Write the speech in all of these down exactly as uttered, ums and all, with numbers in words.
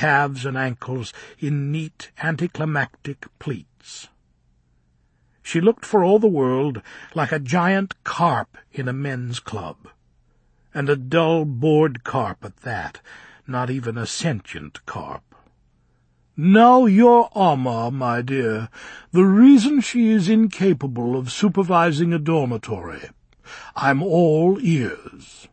calves and ankles in neat anticlimactic pleats. She looked for all the world like a giant carp in a men's club, and a dull, bored carp at that, not even a sentient carp. "Now your Amma, my dear, the reason she is incapable of supervising a dormitory. I'm all ears."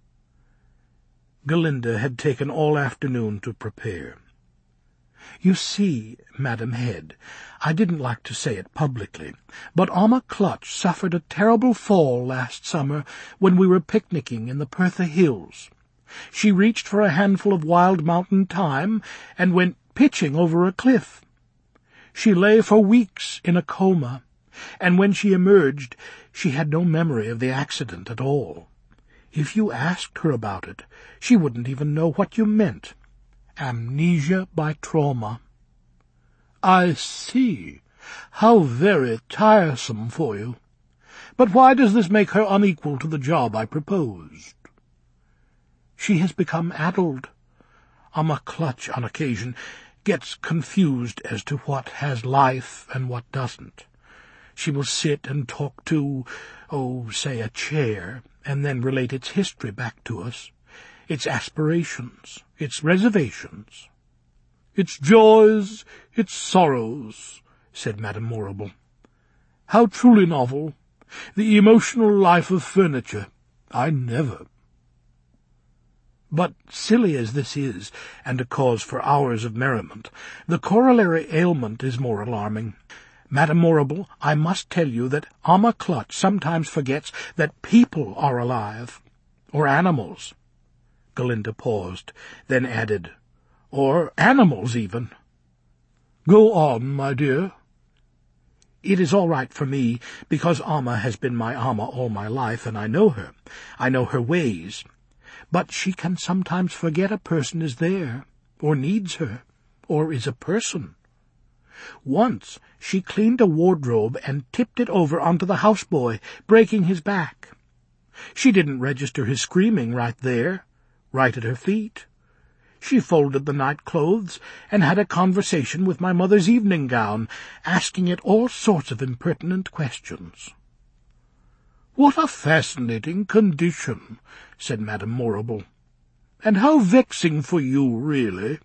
Galinda had taken all afternoon to prepare. "You see, Madam Head, I didn't like to say it publicly, but Amma Clutch suffered a terrible fall last summer when we were picnicking in the Pertha Hills. She reached for a handful of wild mountain thyme and went pitching over a cliff. She lay for weeks in a coma, and when she emerged, she had no memory of the accident at all. If you asked her about it, she wouldn't even know what you meant. Amnesia by trauma." "I see. How very tiresome for you. But why does this make her unequal to the job I proposed?" "She has become addled. Amma Clutch, on occasion, gets confused as to what has life and what doesn't. She will sit and talk to, oh, say, a chair, and then relate its history back to us, its aspirations, its reservations." "Its joys, its sorrows," said Madame Morrible. "How truly novel. The emotional life of furniture. I never." But, silly as this is, and a cause for hours of merriment, the corollary ailment is more alarming. Madame Morrible, I must tell you that Amma Clutch sometimes forgets that people are alive, or animals." Galinda paused, then added, "Or animals, even." "Go on, my dear." "It is all right for me, because Amma has been my Amma all my life, and I know her. I know her ways. But she can sometimes forget a person is there, or needs her, or is a person. Once she cleaned a wardrobe and tipped it over onto the houseboy, breaking his back. She didn't register his screaming right there, right at her feet. She folded the night clothes and had a conversation with my mother's evening gown, asking it all sorts of impertinent questions." "What a fascinating condition," said Madame Morrible. "And how vexing for you, really."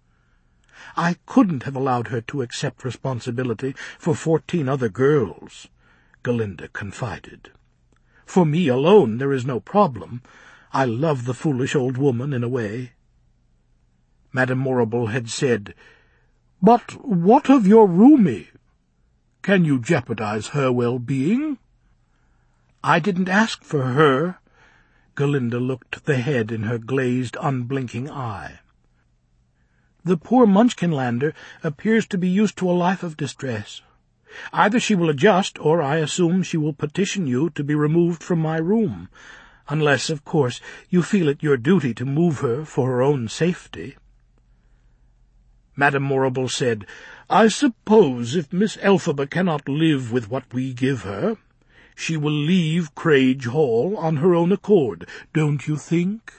"I couldn't have allowed her to accept responsibility for fourteen other girls," Galinda confided. "For me alone there is no problem. I love the foolish old woman in a way." Madame Morrible had said, "But what of your roomie? Can you jeopardize her well-being?" "I didn't ask for her." Galinda looked the head in her glazed, unblinking eye. "The poor Munchkinlander appears to be used to a life of distress. Either she will adjust, or I assume she will petition you to be removed from my room, unless, of course, you feel it your duty to move her for her own safety." Madame Morrible said, "I suppose if Miss Elphaba cannot live with what we give her, she will leave Crage Hall on her own accord, don't you think?"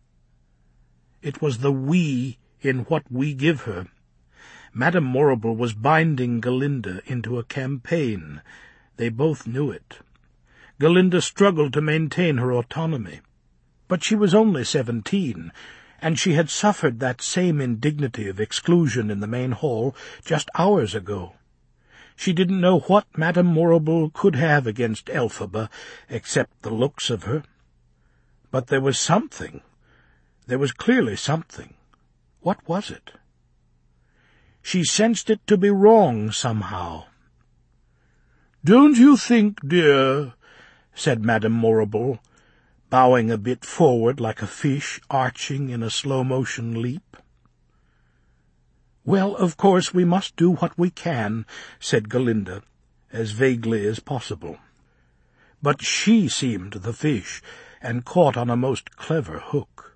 It was the we in what we give her. Madame Morrible was binding Galinda into a campaign. They both knew it. Galinda struggled to maintain her autonomy. But she was only seventeen, and she had suffered that same indignity of exclusion in the main hall just hours ago. She didn't know what Madame Morrible could have against Elphaba, except the looks of her. But there was something. There was clearly something. What was it? She sensed it to be wrong somehow. "Don't you think, dear," said Madame Morrible, bowing a bit forward like a fish arching in a slow-motion leap. "Well, of course we must do what we can," said Galinda, as vaguely as possible. But she seemed the fish, and caught on a most clever hook.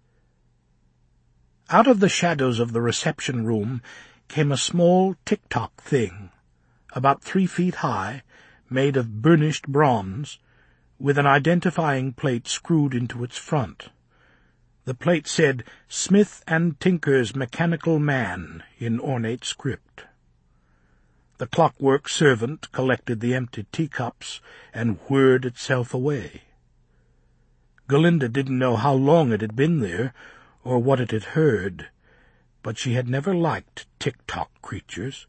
Out of the shadows of the reception-room came a small tick-tock thing, about three feet high, made of burnished bronze, with an identifying plate screwed into its front. The plate said, "Smith and Tinker's Mechanical Man," in ornate script. The clockwork servant collected the empty teacups and whirred itself away. Galinda didn't know how long it had been there, or what it had heard, but she had never liked tick-tock creatures.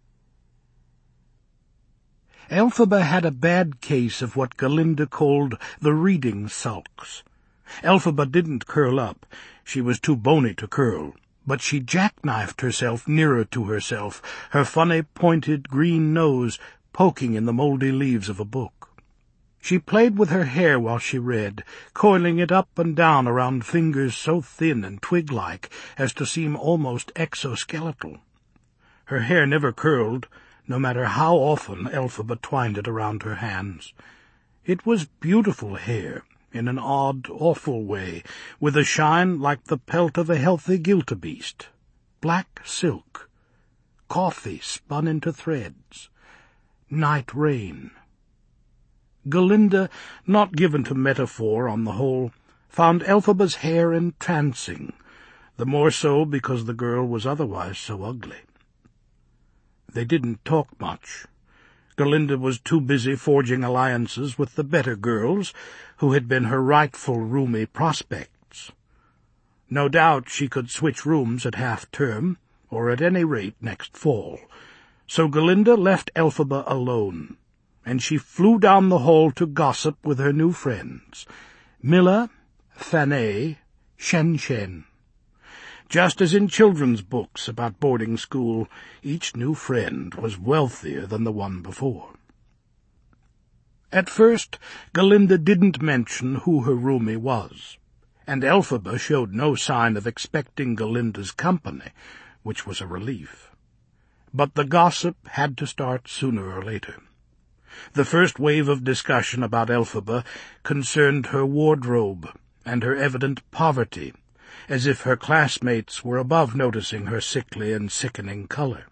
Elphaba had a bad case of what Galinda called the reading sulks. Elphaba didn't curl up. She was too bony to curl, but she jackknifed herself nearer to herself, her funny pointed green nose poking in the mouldy leaves of a book. She played with her hair while she read, coiling it up and down around fingers so thin and twig-like as to seem almost exoskeletal. Her hair never curled, no matter how often Elphaba twined it around her hands. It was beautiful hair, in an odd, awful way, with a shine like the pelt of a healthy giltabeest. Black silk. Coffee spun into threads. Night rain. Galinda, not given to metaphor on the whole, found Elphaba's hair entrancing, the more so because the girl was otherwise so ugly. They didn't talk much. Galinda was too busy forging alliances with the better girls, who had been her rightful roomy prospects. No doubt she could switch rooms at half-term, or at any rate next fall, so Galinda left Elphaba alone, and she flew down the hall to gossip with her new friends, Milla, Fanny, Shen-Shen. Just as in children's books about boarding school, each new friend was wealthier than the one before. At first, Galinda didn't mention who her roomie was, and Elphaba showed no sign of expecting Galinda's company, which was a relief. But the gossip had to start sooner or later. The first wave of discussion about Elphaba concerned her wardrobe and her evident poverty, as if her classmates were above noticing her sickly and sickening color.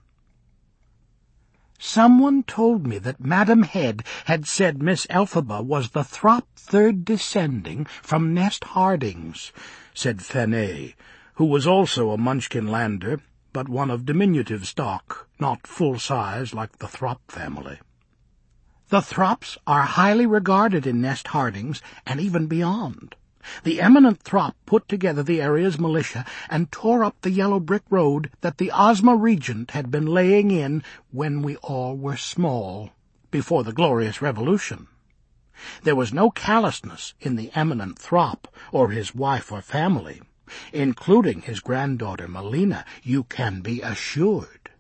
"Someone told me that Madam Head had said Miss Elphaba was the Throp third descending from Nest Hardings," said Fanny, who was also a Munchkinlander, but one of diminutive stock, not full-size like the Throp family. "The Throps are highly regarded in Nest Hardings, and even beyond. The eminent Throp put together the area's militia and tore up the yellow brick road that the Ozma Regent had been laying in when we all were small, before the glorious Revolution. There was no callousness in the eminent Throp, or his wife or family, including his granddaughter Melina, you can be assured."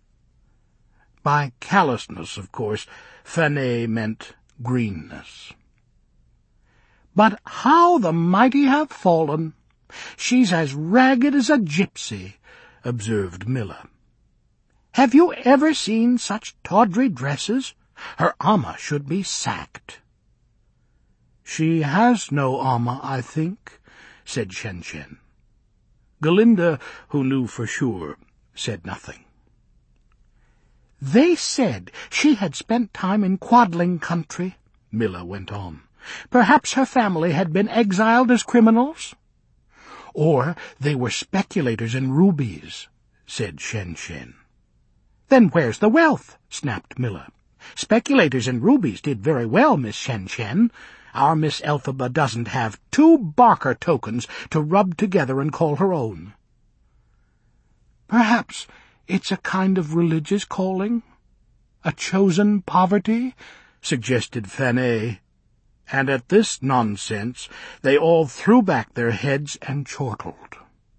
By callousness, of course, Fanny meant greenness. "But how the mighty have fallen! She's as ragged as a gypsy," observed Milla. "Have you ever seen such tawdry dresses? Her Amma should be sacked." "She has no Amma, I think," said Shen-Shen. Galinda, who knew for sure, said nothing. "They said she had spent time in Quadling country," Milla went on. "Perhaps her family had been exiled as criminals." "Or they were speculators in rubies," said Shen-Shen. "Then where's the wealth?" snapped Milla. "Speculators in rubies did very well, Miss Shen-Shen. Our Miss Elphaba doesn't have two Barker tokens to rub together and call her own." "Perhaps it's a kind of religious calling? A chosen poverty?" suggested Fanny. And at this nonsense they all threw back their heads and chortled.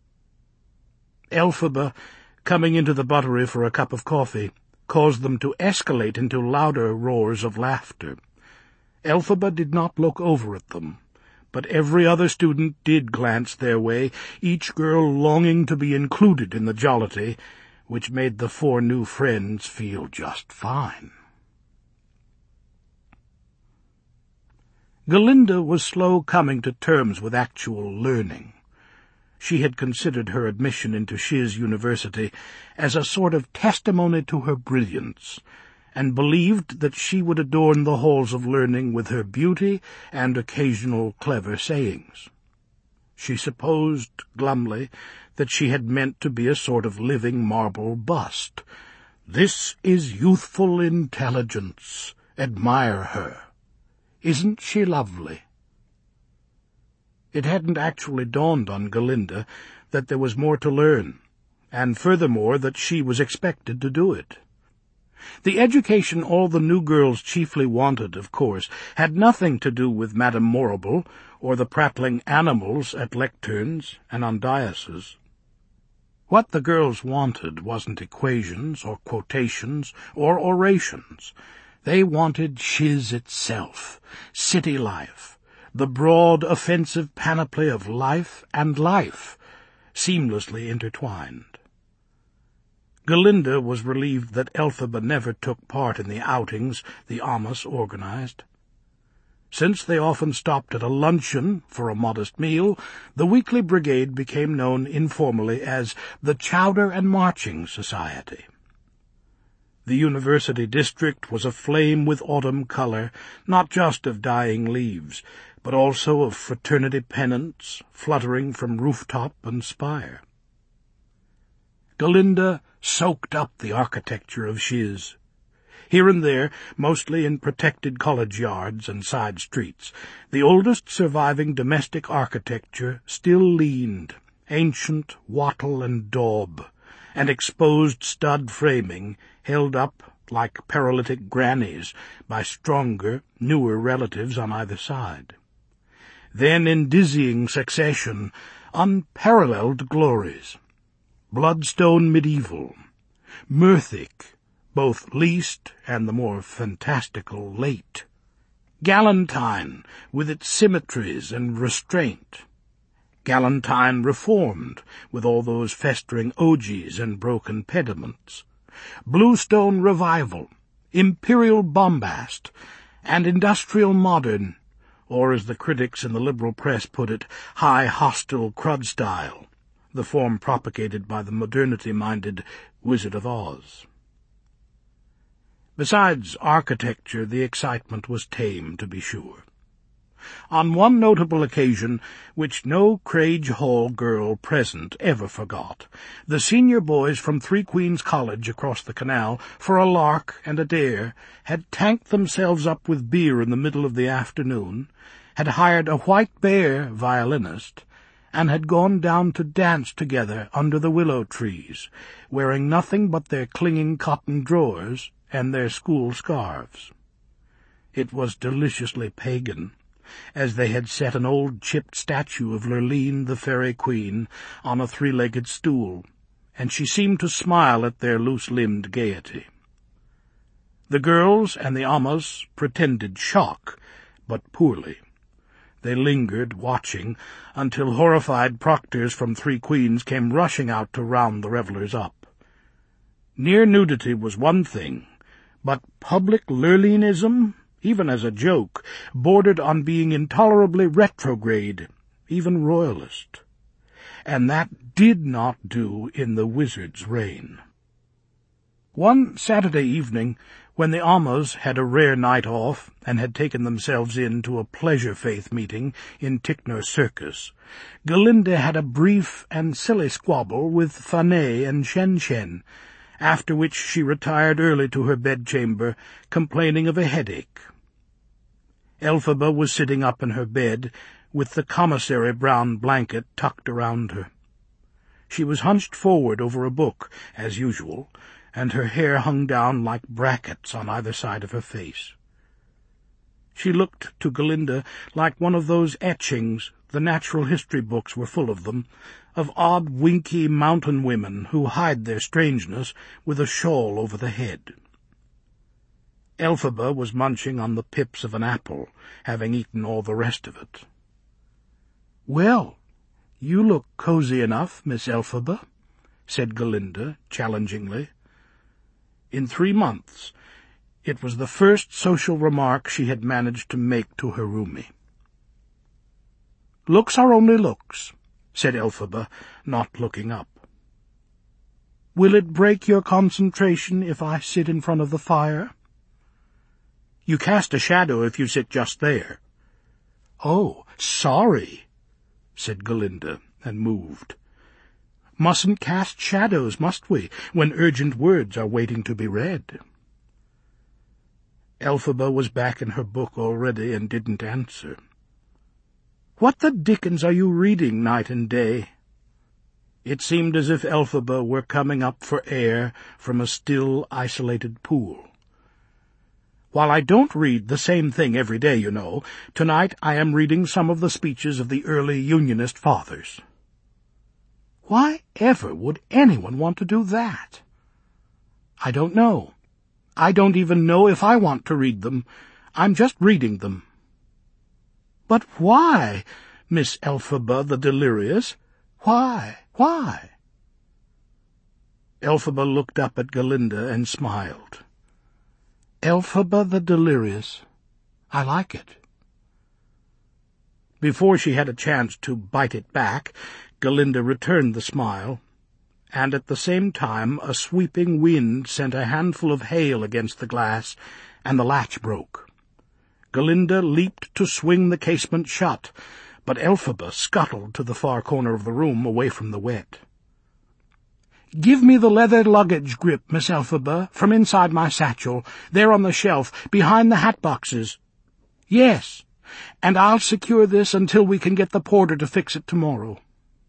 Elphaba, coming into the buttery for a cup of coffee, caused them to escalate into louder roars of laughter. Elphaba did not look over at them, but every other student did glance their way, each girl longing to be included in the jollity, which made the four new friends feel just fine. Galinda was slow coming to terms with actual learning. She had considered her admission into Shiz University as a sort of testimony to her brilliance, and believed that she would adorn the halls of learning with her beauty and occasional clever sayings. She supposed, glumly, that she had meant to be a sort of living marble bust. "This is youthful intelligence. Admire her. Isn't she lovely?" It hadn't actually dawned on Galinda that there was more to learn, and furthermore that she was expected to do it. The education all the new girls chiefly wanted, of course, had nothing to do with Madame Morrible or the prattling animals at lecterns and on daises. What the girls wanted wasn't equations or quotations or orations. They wanted shiz itself, city life, the broad, offensive panoply of life and life, seamlessly intertwined. Galinda was relieved that Elphaba never took part in the outings the Amos organized. Since they often stopped at a luncheon for a modest meal, the weekly brigade became known informally as the Chowder and Marching Society. The university district was aflame with autumn color, not just of dying leaves, but also of fraternity pennants fluttering from rooftop and spire. Galinda soaked up the architecture of Shiz. Here and there, mostly in protected college yards and side streets, the oldest surviving domestic architecture still leaned, ancient wattle and daub, and exposed stud framing held up like paralytic grannies by stronger, newer relatives on either side. Then, in dizzying succession, unparalleled glories. Bloodstone medieval, Merthic, both least and the more fantastical late. Galantine, with its symmetries and restraint. Galantine reformed, with all those festering ogies and broken pediments. Bluestone revival, imperial bombast, and industrial modern, or as the critics in the liberal press put it, high hostile crud style, the form propagated by the modernity-minded Wizard of Oz. Besides architecture, the excitement was tame, to be sure. On one notable occasion, which no Crage Hall girl present ever forgot, the senior boys from Three Queens College across the canal, for a lark and a dare, had tanked themselves up with beer in the middle of the afternoon, had hired a white bear violinist, and had gone down to dance together under the willow trees, wearing nothing but their clinging cotton drawers and their school scarves. It was deliciously pagan, as they had set an old chipped statue of Lurline the Fairy Queen on a three-legged stool, and she seemed to smile at their loose-limbed gaiety. The girls and the Amas pretended shock, but poorly. They lingered, watching, until horrified proctors from Three Queens came rushing out to round the revellers up. Near nudity was one thing, but public Lurlinism, even as a joke, bordered on being intolerably retrograde, even royalist. And that did not do in the wizard's reign. One Saturday evening, when the Amas had a rare night off and had taken themselves in to a pleasure-faith meeting in Ticknor Circus, Galinda had a brief and silly squabble with Fanny and Shen-Shen, after which she retired early to her bedchamber, complaining of a headache. Elphaba was sitting up in her bed, with the commissary brown blanket tucked around her. She was hunched forward over a book, as usual, and her hair hung down like brackets on either side of her face. She looked to Galinda like one of those etchings, the natural history books were full of them, of odd winky mountain women who hide their strangeness with a shawl over the head. Elphaba was munching on the pips of an apple, having eaten all the rest of it. "Well, you look cosy enough, Miss Elphaba," said Galinda, challengingly. In three months, it was the first social remark she had managed to make to her roomie. "Looks are only looks," said Elphaba, not looking up. "Will it break your concentration if I sit in front of the fire?" "You cast a shadow if you sit just there." "Oh, sorry," said Galinda, and moved. "Mustn't cast shadows, must we, when urgent words are waiting to be read?" Elphaba was back in her book already and didn't answer. "What the dickens are you reading night and day?" It seemed as if Elphaba were coming up for air from a still, isolated pool. "While I don't read the same thing every day, you know, tonight I am reading some of the speeches of the early Unionist fathers." "Why ever would anyone want to do that?" "I don't know. I don't even know if I want to read them. I'm just reading them." "But why, Miss Elphaba the Delirious? Why, why?" Elphaba looked up at Galinda and smiled. "Elphaba the Delirious. I like it." Before she had a chance to bite it back, Galinda returned the smile, and at the same time a sweeping wind sent a handful of hail against the glass, and the latch broke. Galinda leaped to swing the casement shut, but Elphaba scuttled to the far corner of the room, away from the wet. "Give me the leather luggage grip, Miss Elphaba, from inside my satchel, there on the shelf, behind the hat boxes. Yes, and I'll secure this until we can get the porter to fix it tomorrow."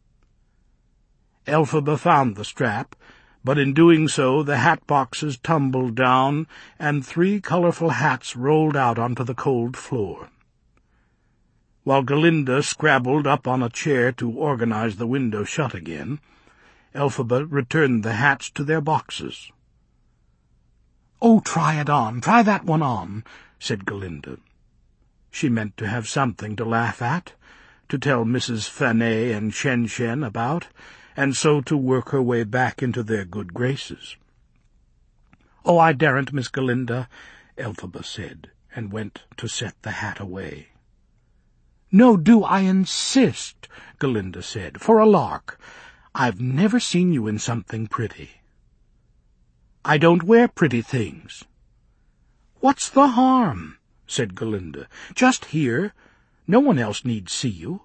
Elphaba found the strap, but in doing so the hat boxes tumbled down, and three colourful hats rolled out onto the cold floor. While Galinda scrabbled up on a chair to organize the window shut again, Elphaba returned the hats to their boxes. "Oh, try it on, try that one on," said Galinda. She meant to have something to laugh at, to tell Missus Fanet and Shen Shen about, and so to work her way back into their good graces. "Oh, I daren't, Miss Galinda," Elphaba said, and went to set the hat away. "No, do, I insist," Galinda said, "for a lark. I've never seen you in something pretty." "I don't wear pretty things." "What's the harm?" said Galinda. "Just here. No one else need see you."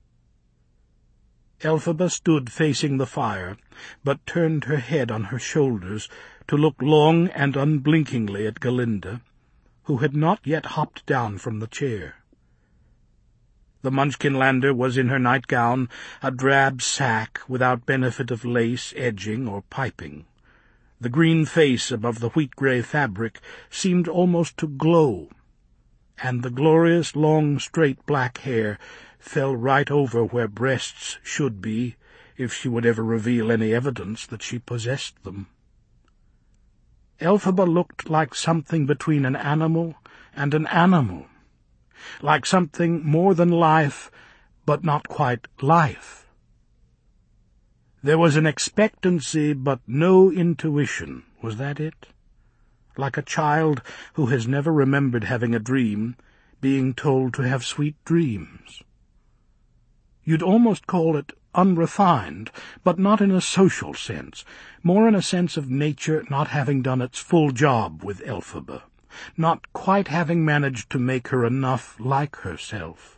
Elphaba stood facing the fire, but turned her head on her shoulders to look long and unblinkingly at Galinda, who had not yet hopped down from the chair. The Munchkinlander was in her nightgown, a drab sack without benefit of lace, edging, or piping. The green face above the wheat-grey fabric seemed almost to glow, and the glorious long straight black hair fell right over where breasts should be, if she would ever reveal any evidence that she possessed them. Elphaba looked like something between an animal and an animal, like something more than life, but not quite life. There was an expectancy, but no intuition. Was that it? Like a child who has never remembered having a dream, being told to have sweet dreams. You'd almost call it unrefined, but not in a social sense, more in a sense of nature not having done its full job with Elphaba, not quite having managed to make her enough like herself.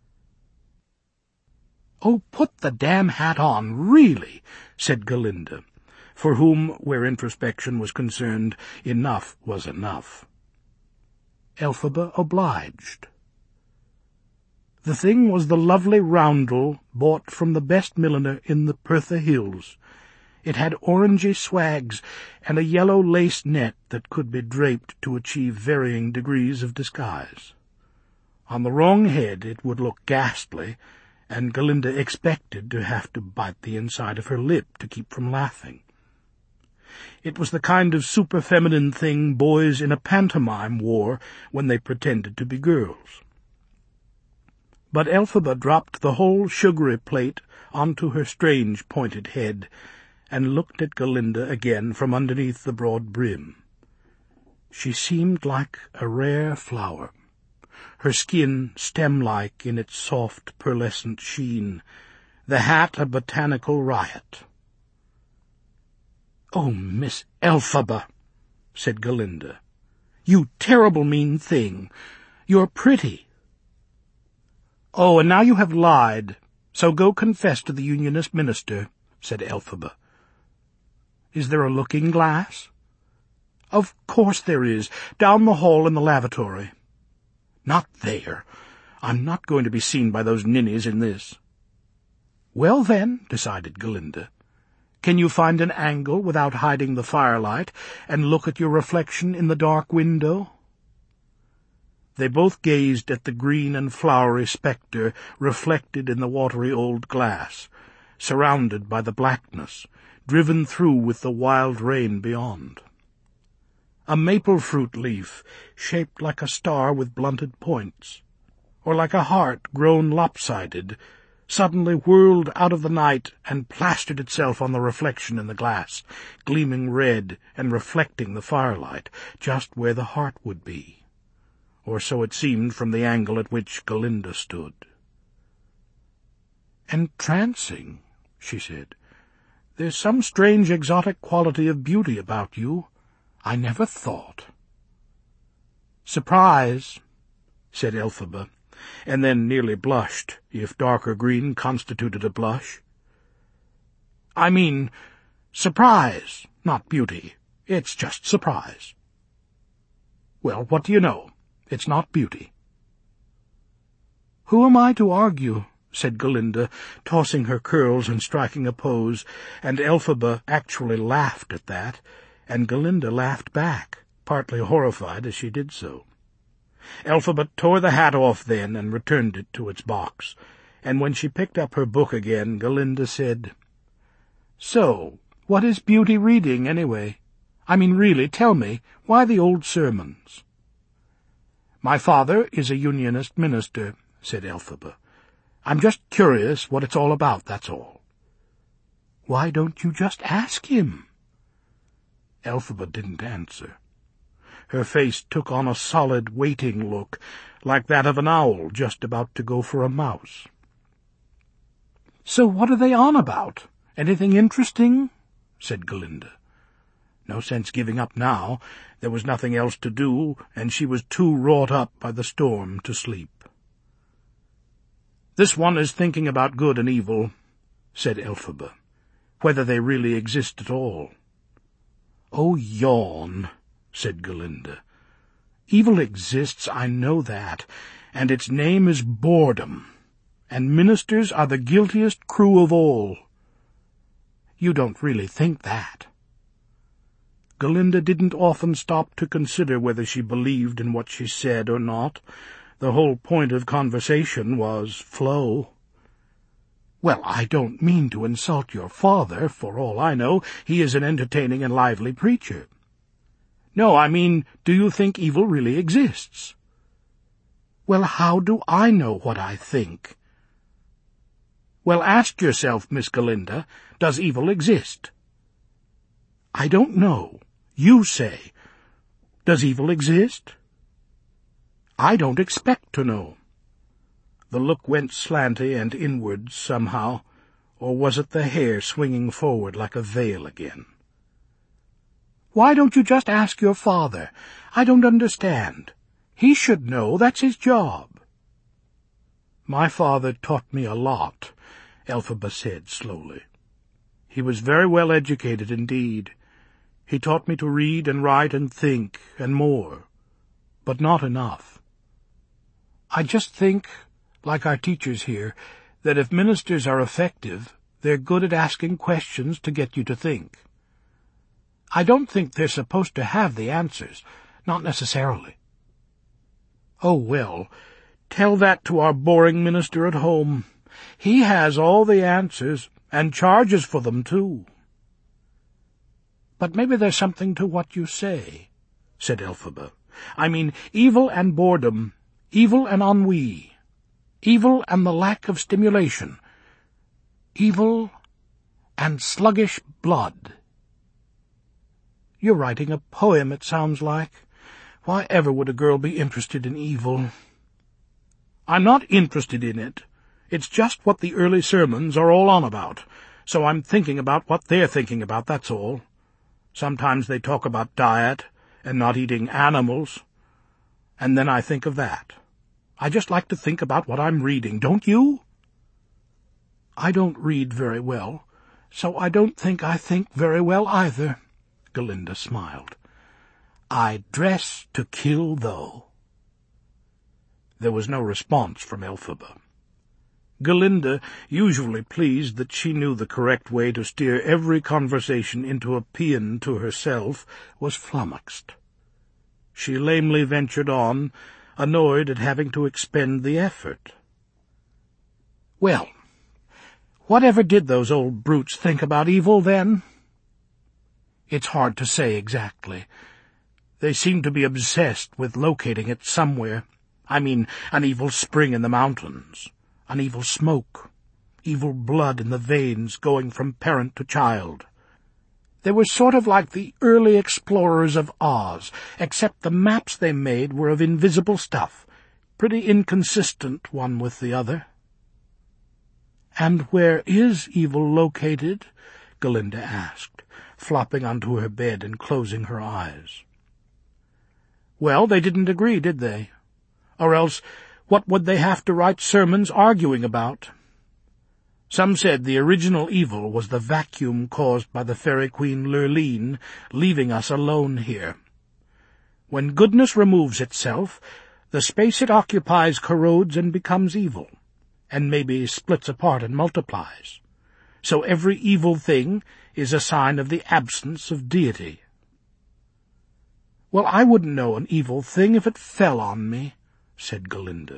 "Oh, put the damn hat on, really," said Galinda, for whom, where introspection was concerned, enough was enough. Elphaba obliged. The thing was the lovely roundel bought from the best milliner in the Pertha Hills. It had orangey swags and a yellow lace net that could be draped to achieve varying degrees of disguise. On the wrong head it would look ghastly, and Galinda expected to have to bite the inside of her lip to keep from laughing. It was the kind of super-feminine thing boys in a pantomime wore when they pretended to be girls. But Elphaba dropped the whole sugary plate onto her strange pointed head, and looked at Galinda again from underneath the broad brim. She seemed like a rare flower, her skin stem-like in its soft pearlescent sheen, the hat a botanical riot. "Oh, Miss Elphaba," said Galinda, "you terrible mean thing. You're pretty." "Oh, and now you have lied," So go confess to the Unionist minister, said Elphaba. Is there a looking-glass? Of course there is, down the hall in the lavatory. Not there. I'm not going to be seen by those ninnies in this. Well, then, decided Galinda, can you find an angle without hiding the firelight, and look at your reflection in the dark window? They both gazed at the green and flowery spectre reflected in the watery old glass, surrounded by the blackness, driven through with the wild rain beyond. A maple fruit leaf, shaped like a star with blunted points, or like a heart grown lopsided, suddenly whirled out of the night and plastered itself on the reflection in the glass, gleaming red and reflecting the firelight, just where the heart would be. Or so it seemed from the angle at which Galinda stood. "Entrancing," she said. "There's some strange exotic quality of beauty about you. I never thought." "Surprise," said Elphaba, and then nearly blushed, if darker green constituted a blush. "I mean surprise, not beauty. It's just surprise." "Well, what do you know? It's not beauty." "Who am I to argue?" said Galinda, tossing her curls and striking a pose, and Elphaba actually laughed at that, and Galinda laughed back, partly horrified as she did so. Elphaba tore the hat off then and returned it to its box, and when she picked up her book again, Galinda said, "So, what is beauty reading, anyway? I mean, really, tell me, why the old sermons?" "My father is a Unionist minister," said Elphaba. "I'm just curious what it's all about, that's all." "Why don't you just ask him?" Elphaba didn't answer. Her face took on a solid, waiting look, like that of an owl just about to go for a mouse. "So what are they on about? Anything interesting?" said Galinda. No sense giving up now. There was nothing else to do, and she was too wrought up by the storm to sleep. "This one is thinking about good and evil," said Elphaba, "whether they really exist at all." "Oh, yawn," said Galinda. "Evil exists, I know that, and its name is boredom, and ministers are the guiltiest crew of all." "You don't really think that?" Galinda didn't often stop to consider whether she believed in what she said or not. The whole point of conversation was flow. "Well, I don't mean to insult your father. For all I know, he is an entertaining and lively preacher." "No, I mean, do you think evil really exists?" "Well, how do I know what I think?" "Well, ask yourself, Miss Galinda, does evil exist?" "I don't know. You say. Does evil exist?" "I don't expect to know." The look went slanty and inwards somehow, or was it the hair swinging forward like a veil again? "Why don't you just ask your father? I don't understand. He should know. That's his job." "My father taught me a lot," Elphaba said slowly. "He was very well educated indeed. He taught me to read and write and think, and more, but not enough. I just think, like our teachers here, that if ministers are effective, they're good at asking questions to get you to think. I don't think they're supposed to have the answers, not necessarily." "Oh, well, tell that to our boring minister at home. He has all the answers, and charges for them, too." "But maybe there's something to what you say," said Elphaba. "I mean, evil and boredom, evil and ennui, evil and the lack of stimulation, evil and sluggish blood." "You're writing a poem, it sounds like. Why ever would a girl be interested in evil?" "I'm not interested in it. It's just what the early sermons are all on about, so I'm thinking about what they're thinking about, that's all. Sometimes they talk about diet and not eating animals, and then I think of that. I just like to think about what I'm reading, don't you?" I don't read very well, so I don't think I think very well either, Galinda smiled. I dress to kill, though. There was no response from Elphaba. Galinda, usually pleased that she knew the correct way to steer every conversation into a paean to herself, was flummoxed. She lamely ventured on, annoyed at having to expend the effort. Well, whatever did those old brutes think about evil, then? It's hard to say exactly. They seem to be obsessed with locating it somewhere. I mean, an evil spring in the mountains, an evil smoke, evil blood in the veins going from parent to child. They were sort of like the early explorers of Oz, except the maps they made were of invisible stuff, pretty inconsistent one with the other. "And where is evil located?" Galinda asked, flopping onto her bed and closing her eyes. Well, they didn't agree, did they? Or else, what would they have to write sermons arguing about? Some said the original evil was the vacuum caused by the fairy queen Lurline leaving us alone here. When goodness removes itself, the space it occupies corrodes and becomes evil, and maybe splits apart and multiplies. So every evil thing is a sign of the absence of deity. "Well, I wouldn't know an evil thing if it fell on me," said Galinda.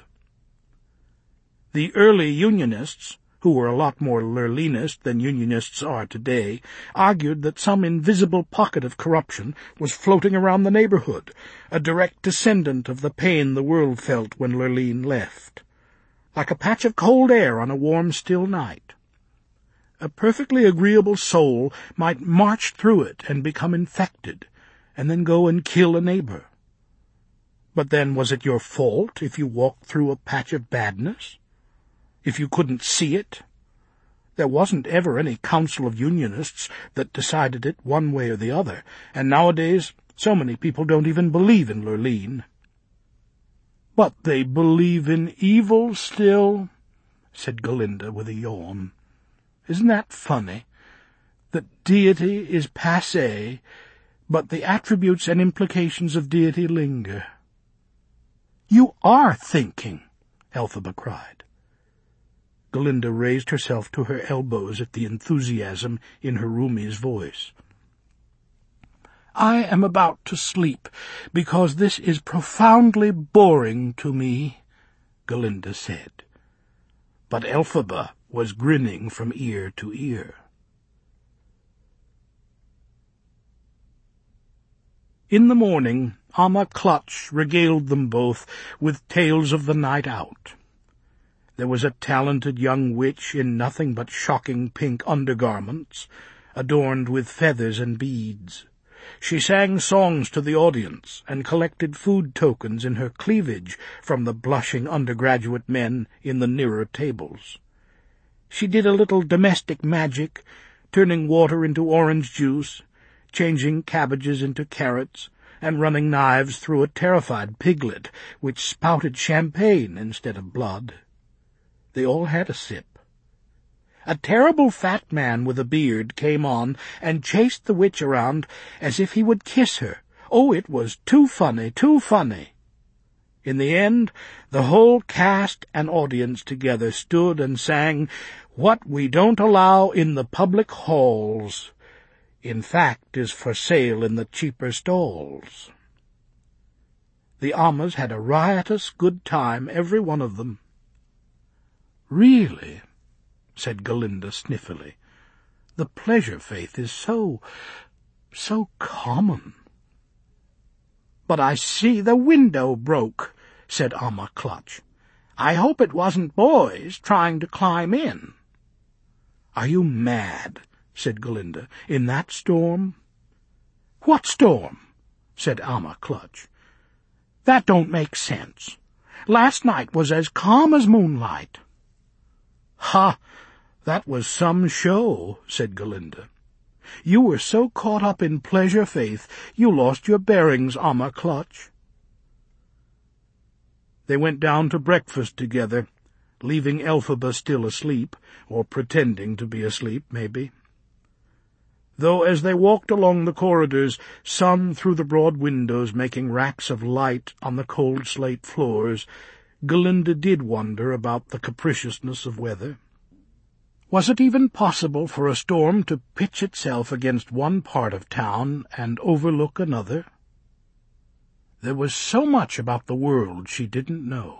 The early Unionists, who were a lot more Lurlinist than Unionists are today, argued that some invisible pocket of corruption was floating around the neighborhood, a direct descendant of the pain the world felt when Lurline left, like a patch of cold air on a warm, still night. A perfectly agreeable soul might march through it and become infected, and then go and kill a neighbor. But then was it your fault if you walked through a patch of badness? If you couldn't see it? There wasn't ever any council of Unionists that decided it one way or the other, and nowadays so many people don't even believe in Lurline. "But they believe in evil still," said Galinda with a yawn. "Isn't that funny? That deity is passé, but the attributes and implications of deity linger." "You are thinking!" Elphaba cried. Galinda raised herself to her elbows at the enthusiasm in her roomie's voice. "I am about to sleep, because this is profoundly boring to me," Galinda said. But Elphaba was grinning from ear to ear. In the morning, Amma Clutch regaled them both with tales of the night out. There was a talented young witch in nothing but shocking pink undergarments, adorned with feathers and beads. She sang songs to the audience and collected food tokens in her cleavage from the blushing undergraduate men in the nearer tables. She did a little domestic magic, turning water into orange juice, changing cabbages into carrots, and running knives through a terrified piglet which spouted champagne instead of blood. They all had a sip. A terrible fat man with a beard came on and chased the witch around as if he would kiss her. Oh, it was too funny, too funny. In the end, the whole cast and audience together stood and sang, "What we don't allow in the public halls, in fact, is for sale in the cheaper stalls." The Ammas had a riotous good time, every one of them. "Really," said Galinda sniffily, "the pleasure faith is so, so common." "But I see the window broke," said Amma Clutch. "I hope it wasn't boys trying to climb in." "Are you mad?" said Galinda. "In that storm?" "What storm?" said Amma Clutch. "That don't make sense. Last night was as calm as moonlight." "Ha! That was some show," said Galinda. "You were so caught up in pleasure faith you lost your bearings, Amma Clutch." They went down to breakfast together, leaving Elphaba still asleep, or pretending to be asleep, maybe. Though as they walked along the corridors, sun through the broad windows making racks of light on the cold slate floors, Galinda did wonder about the capriciousness of weather. Was it even possible for a storm to pitch itself against one part of town and overlook another? There was so much about the world she didn't know.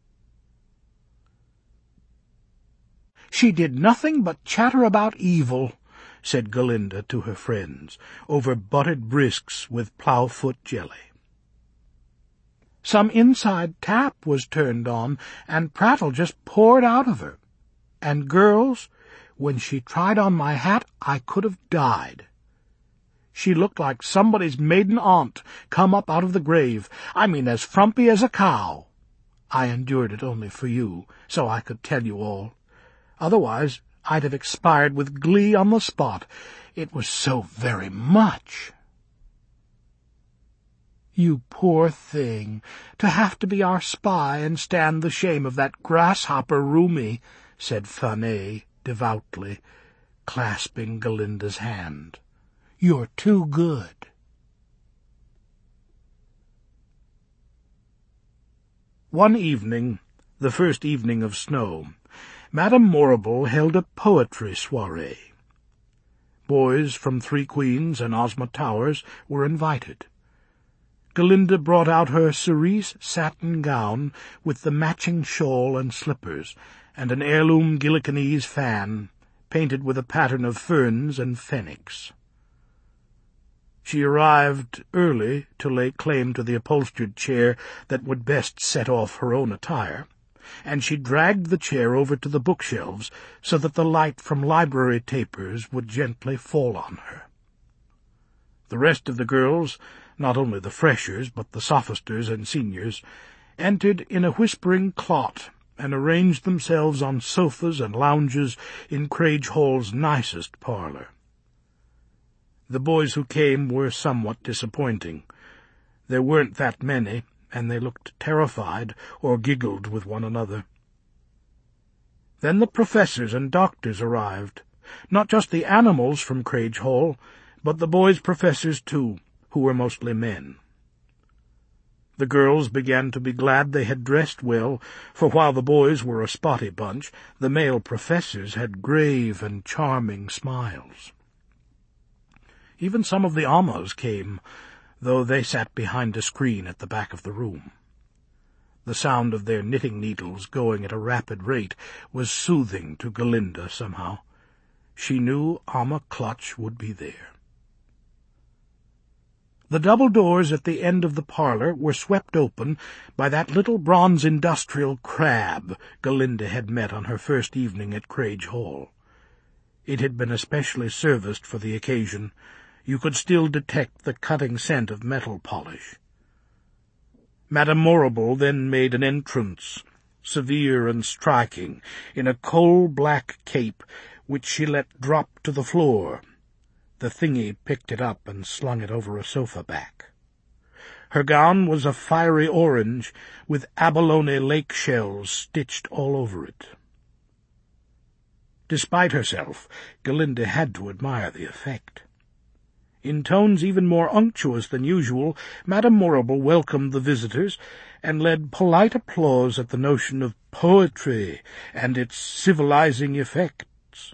"She did nothing but chatter about evil," said Galinda to her friends, over buttered brisks with plough-foot jelly. "Some inside tap was turned on, and prattle just poured out of her. And girls, when she tried on my hat, I could have died. She looked like somebody's maiden aunt come up out of the grave, I mean as frumpy as a cow. I endured it only for you, so I could tell you all. Otherwise I'd have expired with glee on the spot. It was so very much." "You poor thing, to have to be our spy and stand the shame of that grasshopper Rumi," said Fanet devoutly, clasping Galinda's hand. "You're too good." One evening, the first evening of snow, Madame Morrible held a poetry soirée. Boys from Three Queens and Ozma Towers were invited. Galinda brought out her cerise satin gown with the matching shawl and slippers, and an heirloom Gillikinese fan, painted with a pattern of ferns and phoenix. She arrived early to lay claim to the upholstered chair that would best set off her own attire, and she dragged the chair over to the bookshelves so that the light from library tapers would gently fall on her. The rest of the girls, not only the freshers, but the sophisters and seniors, entered in a whispering clot and arranged themselves on sofas and lounges in Crage Hall's nicest parlour. The boys who came were somewhat disappointing. There weren't that many, and they looked terrified or giggled with one another. Then the professors and doctors arrived, not just the animals from Crage Hall, but the boys' professors too, who were mostly men. The girls began to be glad they had dressed well, for while the boys were a spotty bunch, the male professors had grave and charming smiles. Even some of the Amahs came, though they sat behind a screen at the back of the room. The sound of their knitting needles going at a rapid rate was soothing to Galinda somehow. She knew Amah Clutch would be there. The double doors at the end of the parlour were swept open by that little bronze industrial crab Galinda had met on her first evening at Crage Hall. It had been especially serviced for the occasion. You could still detect the cutting scent of metal polish. Madame Morrible then made an entrance, severe and striking, in a coal-black cape which she let drop to the floor. The thingy picked it up and slung it over a sofa back. Her gown was a fiery orange, with abalone lake shells stitched all over it. Despite herself, Galinda had to admire the effect. In tones even more unctuous than usual, Madame Morrible welcomed the visitors, and led polite applause at the notion of poetry and its civilizing effects.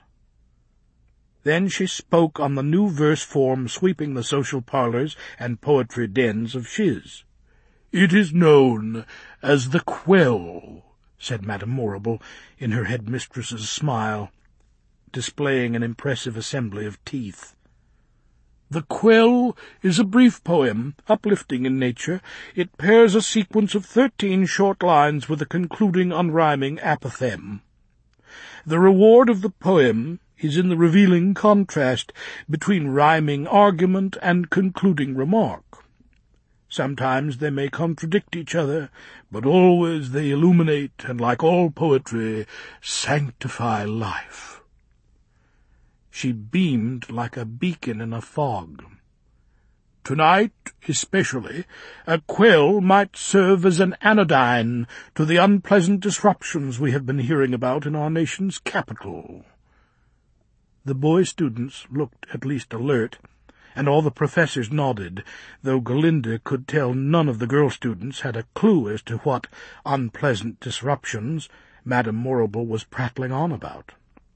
Then she spoke on the new verse form sweeping the social parlours and poetry dens of Shiz. "It is known as the Quell," said Madame Morrible, in her headmistress's smile, displaying an impressive assembly of teeth. "The Quell is a brief poem, uplifting in nature. It pairs a sequence of thirteen short lines with a concluding unrhyming apothegm. The reward of the poem is in the revealing contrast between rhyming argument and concluding remark. Sometimes they may contradict each other, but always they illuminate and, like all poetry, sanctify life." She beamed like a beacon in a fog. Tonight, especially, a quell might serve as an anodyne to the unpleasant disruptions we have been hearing about in our nation's capital." The boy students looked at least alert, and all the professors nodded, though Galinda could tell none of the girl students had a clue as to what unpleasant disruptions Madame Morrible was prattling on about.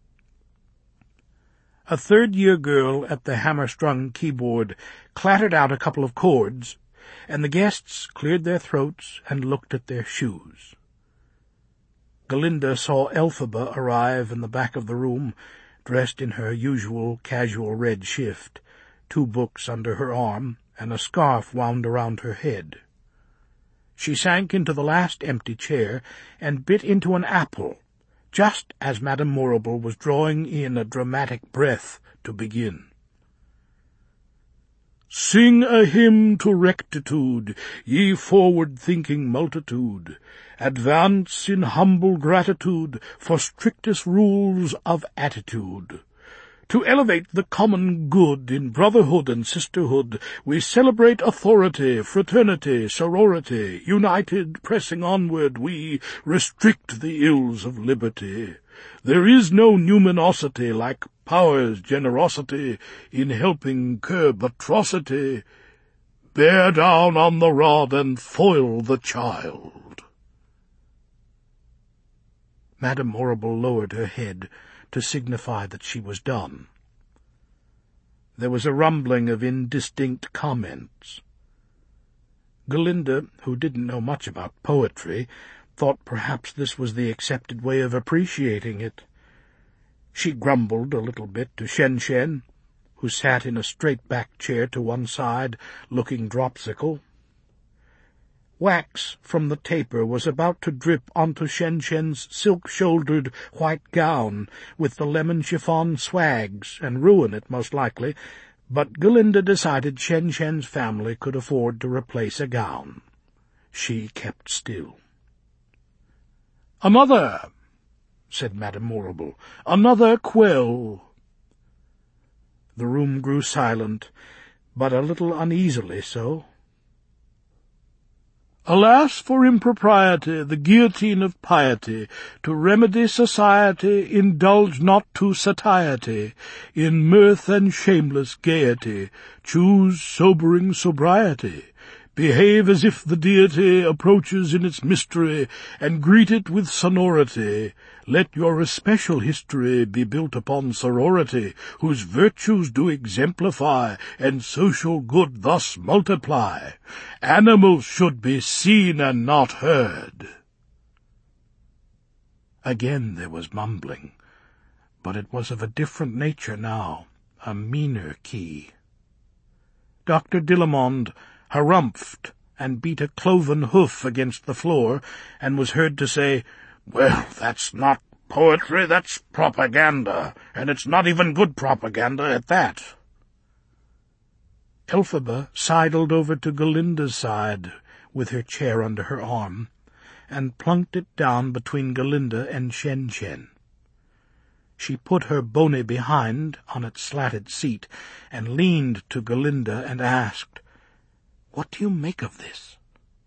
A third-year girl at the hammer-strung keyboard clattered out a couple of chords, and the guests cleared their throats and looked at their shoes. Galinda saw Elphaba arrive in the back of the room, dressed in her usual casual red shift, two books under her arm, and a scarf wound around her head. She sank into the last empty chair and bit into an apple, just as Madame Morrible was drawing in a dramatic breath to begin. "Sing a hymn to rectitude, ye forward-thinking multitude. Advance in humble gratitude for strictest rules of attitude. To elevate the common good in brotherhood and sisterhood, we celebrate authority, fraternity, sorority. United, pressing onward, we restrict the ills of liberty. There is no numinosity like power's generosity in helping curb atrocity. Bear down on the rod and foil the child." Madame Morrible lowered her head to signify that she was done. There was a rumbling of indistinct comments. Galinda, who didn't know much about poetry, thought perhaps this was the accepted way of appreciating it. She grumbled a little bit to Shen-Shen, who sat in a straight-backed chair to one side, looking dropsical. Wax from the taper was about to drip onto Shen-Shen's silk-shouldered white gown with the lemon chiffon swags, and ruin it, most likely, but Galinda decided Shen-Shen's family could afford to replace a gown. She kept still. "Another," said Madame Morrible, "another quell." The room grew silent, but a little uneasily so. "Alas for impropriety, the guillotine of piety! To remedy society, indulge not to satiety. In mirth and shameless gaiety, choose sobering sobriety. Behave as if the deity approaches in its mystery, and greet it with sonority. Let your especial history be built upon sorority, whose virtues do exemplify, and social good thus multiply. Animals should be seen and not heard." Again there was mumbling, but it was of a different nature now, a meaner key. Doctor Dillamond harumphed and beat a cloven hoof against the floor, and was heard to say, "Well, that's not poetry, that's propaganda, and it's not even good propaganda at that." Elphaba sidled over to Galinda's side, with her chair under her arm, and plunked it down between Galinda and Shen-Shen. She put her bony behind on its slatted seat, and leaned to Galinda and asked, "What do you make of this?"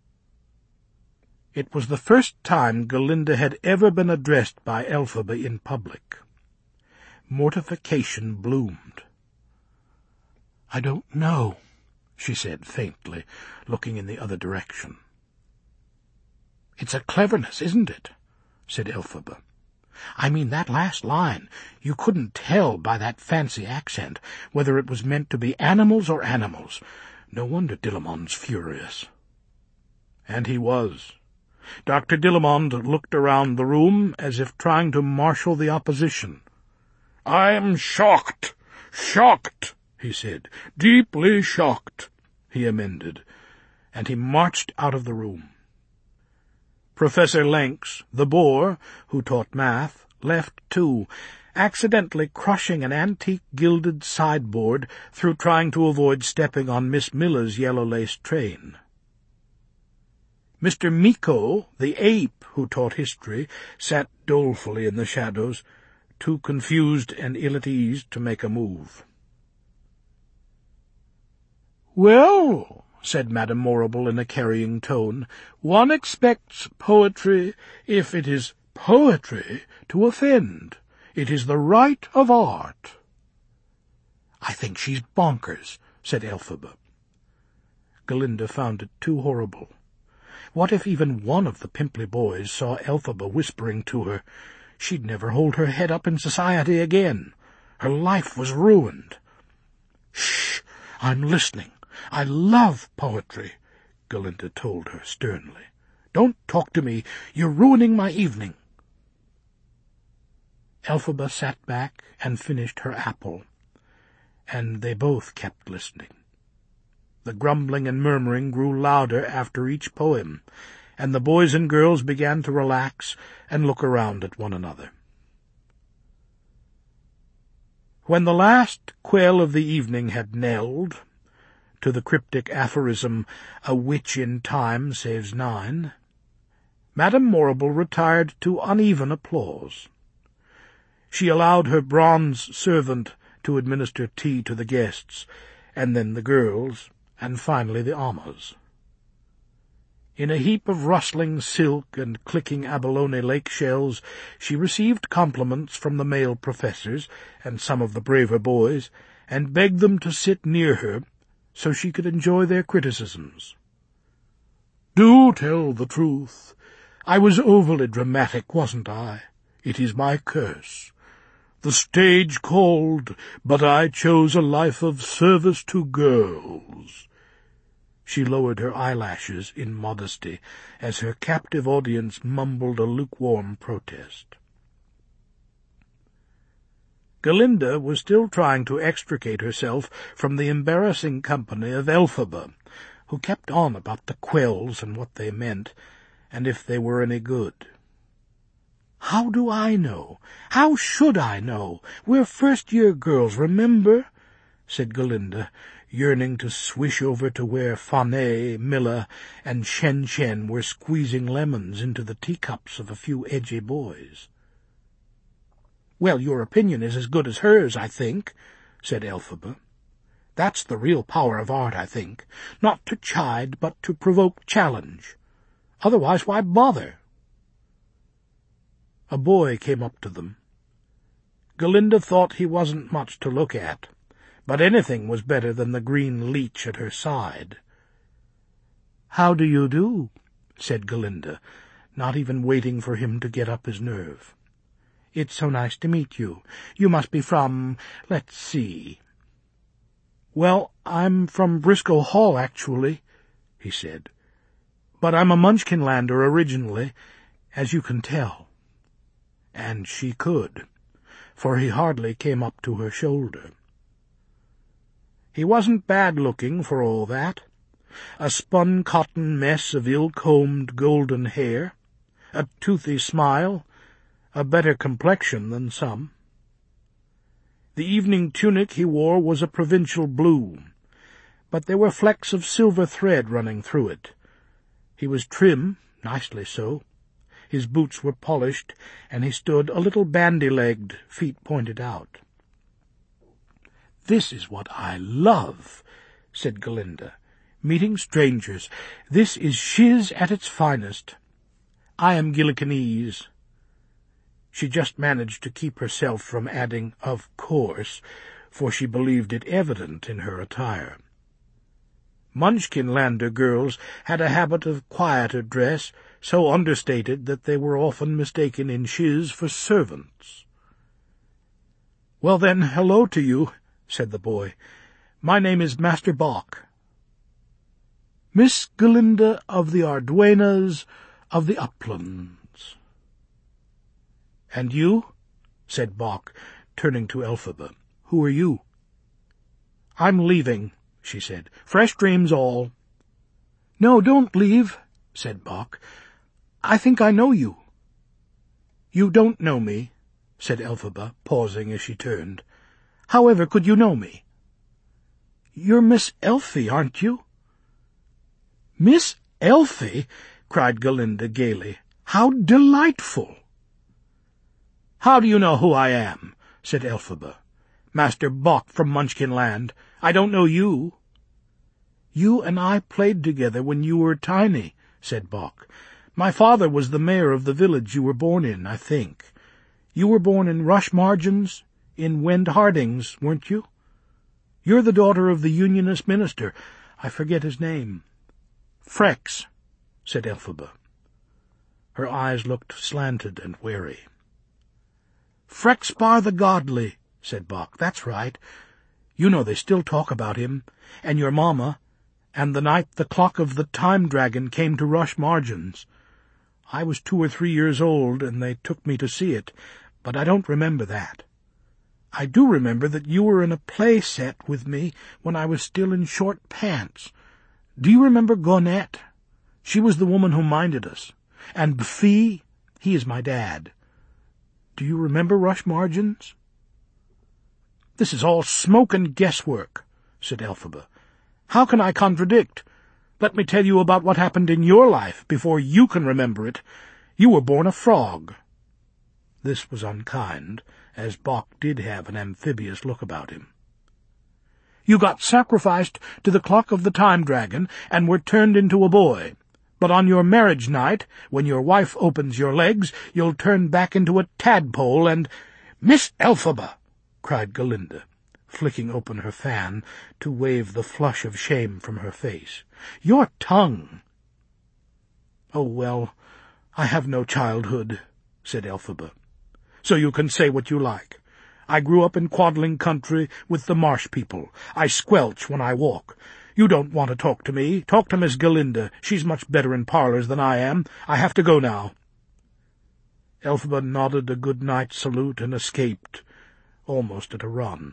It was the first time Galinda had ever been addressed by Elphaba in public. Mortification bloomed. "I don't know," she said faintly, looking in the other direction. "It's a cleverness, isn't it?" said Elphaba. "I mean that last line. You couldn't tell by that fancy accent whether it was meant to be animals or animals. No wonder Dillamond's furious." And he was. Doctor Dillamond looked around the room as if trying to marshal the opposition. "I'm shocked, shocked," he said. "Deeply shocked," he amended, and he marched out of the room. Professor Lenks, the bore, who taught math, left too, accidentally crushing an antique gilded sideboard through trying to avoid stepping on Miss Miller's yellow-lace train. Mister Miko, the ape who taught history, sat dolefully in the shadows, too confused and ill at ease to make a move. "Well," said Madame Morrible in a carrying tone, "one expects poetry, if it is poetry, to offend. It is the right of art." "I think she's bonkers," said Elphaba. Galinda found it too horrible. What if even one of the pimply boys saw Elphaba whispering to her? She'd never hold her head up in society again. Her life was ruined. "Shh! I'm listening. I love poetry," Galinda told her sternly. "Don't talk to me. You're ruining my evening." Elphaba sat back and finished her apple, and they both kept listening. The grumbling and murmuring grew louder after each poem, and the boys and girls began to relax and look around at one another. When the last quail of the evening had knelled, to the cryptic aphorism, "A witch in time saves nine," Madame Morrible retired to uneven applause. She allowed her bronze servant to administer tea to the guests, and then the girls, and finally the Amahs. In a heap of rustling silk and clicking abalone lake shells she received compliments from the male professors and some of the braver boys, and begged them to sit near her so she could enjoy their criticisms. "Do tell the truth. I was overly dramatic, wasn't I? It is my curse. The stage called, but I chose a life of service to girls." She lowered her eyelashes in modesty as her captive audience mumbled a lukewarm protest. Galinda was still trying to extricate herself from the embarrassing company of Elphaba, who kept on about the quells and what they meant, and if they were any good. "How do I know? How should I know? We're first-year girls, remember?" said Galinda, yearning to swish over to where Fanet, Milla, and Shen Shen were squeezing lemons into the teacups of a few edgy boys. "Well, your opinion is as good as hers, I think," said Elphaba. "That's the real power of art, I think, not to chide, but to provoke challenge. Otherwise, why bother?" A boy came up to them. Galinda thought he wasn't much to look at, but anything was better than the green leech at her side. "How do you do?" said Galinda, not even waiting for him to get up his nerve. "It's so nice to meet you. You must be from, let's see." "Well, I'm from Briscoe Hall, actually," he said. "But I'm a Munchkinlander originally, as you can tell." And she could, for he hardly came up to her shoulder. He wasn't bad-looking for all that. A spun-cotton mess of ill-combed golden hair, a toothy smile, a better complexion than some. The evening tunic he wore was a provincial blue, but there were flecks of silver thread running through it. He was trim, nicely so. His boots were polished, and he stood a little bandy-legged, feet pointed out. "This is what I love," said Galinda. "Meeting strangers. This is shiz at its finest. I am Gillikinese." She just managed to keep herself from adding, "of course," for she believed it evident in her attire. Munchkinlander girls had a habit of quieter dress, so understated that they were often mistaken in shiz for servants. "Well then, hello to you," said the boy. "My name is Master Bach." "Miss Galinda of the Arduenas of the Uplands." "And you?" said Bach, turning to Elphaba. "Who are you?" "I'm leaving," she said. "Fresh dreams all." "No, don't leave," said Bach. "I think I know you." "You don't know me," said Elphaba, pausing as she turned. "However could you know me?" "You're Miss Elfie, aren't you?" "Miss Elfie!" cried Galinda gaily. "How delightful!" "How do you know who I am?" said Elphaba. "Master Bach from Munchkinland. I don't know you." "You and I played together when you were tiny," said Bock. "My father was the mayor of the village you were born in, I think. You were born in Rushmargins, in Wend Hardings, weren't you? You're the daughter of the Unionist minister. I forget his name." "Frex," said Elphaba. Her eyes looked slanted and wary. "Frexbar the Godly," said Bock. "That's right. You know they still talk about him, and your mamma, and the night the clock of the Time Dragon came to Rushmargins. I was two or three years old, and they took me to see it, but I don't remember that. I do remember that you were in a play set with me when I was still in short pants. Do you remember Gonette? She was the woman who minded us. And Bfee, he is my dad. Do you remember Rushmargins?" "This is all smoke and guesswork," said Elphaba. "How can I contradict? Let me tell you about what happened in your life before you can remember it. You were born a frog." This was unkind, as Bock did have an amphibious look about him. "You got sacrificed to the clock of the Time Dragon and were turned into a boy. But on your marriage night, when your wife opens your legs, you'll turn back into a tadpole and—" "Miss Elphaba!" cried Galinda, flicking open her fan to wave the flush of shame from her face. "Your tongue!" "Oh, well, I have no childhood," said Elphaba. "So you can say what you like. I grew up in Quadling country with the marsh people. I squelch when I walk. You don't want to talk to me. Talk to Miss Galinda. She's much better in parlours than I am. I have to go now." Elphaba nodded a good-night salute and escaped, almost at a run.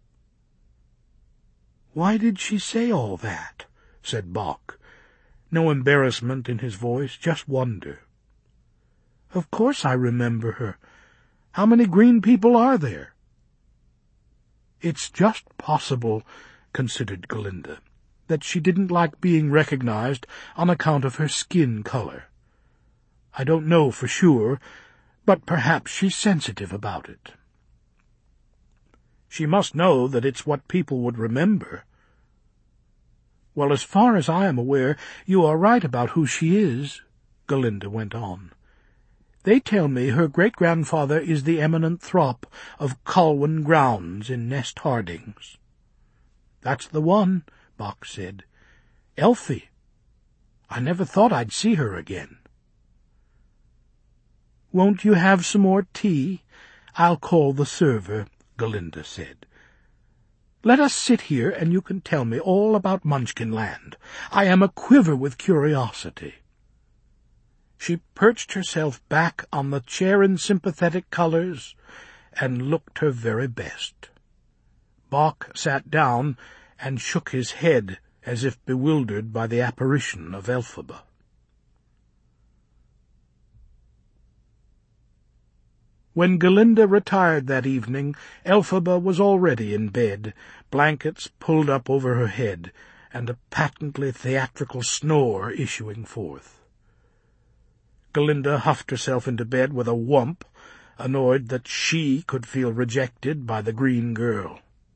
"Why did she say all that?" said Bock. No embarrassment in his voice, just wonder. "Of course I remember her. How many green people are there?" "It's just possible," considered Galinda, "that she didn't like being recognized on account of her skin color. I don't know for sure, but perhaps she's sensitive about it." "She must know that it's what people would remember." "Well, as far as I am aware, you are right about who she is," Galinda went on. "They tell me her great-grandfather is the eminent Throp of Colwyn Grounds in Nest Hardings." "That's the one," Bock said. "Elfie. I never thought I'd see her again." "Won't you have some more tea? I'll call the server," Galinda said. "Let us sit here, and you can tell me all about Munchkinland. I am a-quiver with curiosity." She perched herself back on the chair in sympathetic colours and looked her very best. Bock sat down and shook his head as if bewildered by the apparition of Elphaba. When Galinda retired that evening, Elphaba was already in bed, blankets pulled up over her head, and a patently theatrical snore issuing forth. Galinda huffed herself into bed with a whump, annoyed that she could feel rejected by the green girl.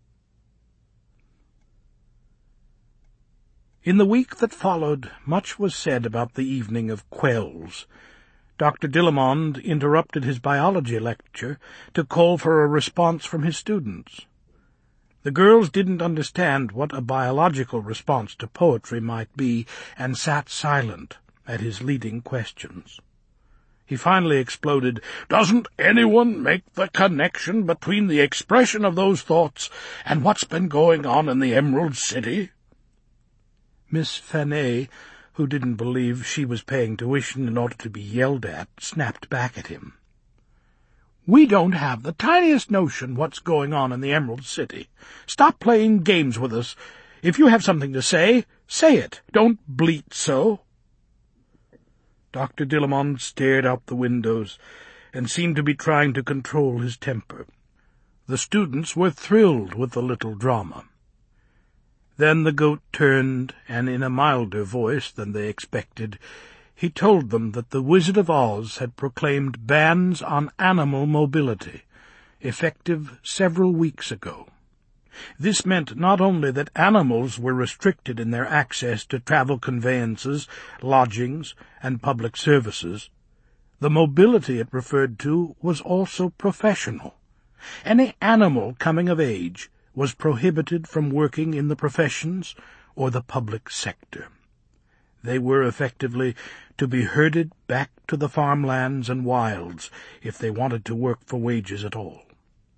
In the week that followed, much was said about the evening of Quells. Doctor Dillamond interrupted his biology lecture to call for a response from his students. The girls didn't understand what a biological response to poetry might be, and sat silent at his leading questions. He finally exploded, "Doesn't anyone make the connection between the expression of those thoughts and what's been going on in the Emerald City?" Miss Fanet, who didn't believe she was paying tuition in order to be yelled at, snapped back at him. "We don't have the tiniest notion what's going on in the Emerald City. Stop playing games with us. If you have something to say, say it. Don't bleat so." Doctor Dillamond stared out the windows and seemed to be trying to control his temper. The students were thrilled with the little drama. Then the goat turned, and in a milder voice than they expected, he told them that the Wizard of Oz had proclaimed bans on animal mobility, effective several weeks ago. This meant not only that animals were restricted in their access to travel conveyances, lodgings, and public services. The mobility it referred to was also professional. Any animal coming of age was prohibited from working in the professions or the public sector. They were effectively to be herded back to the farmlands and wilds if they wanted to work for wages at all.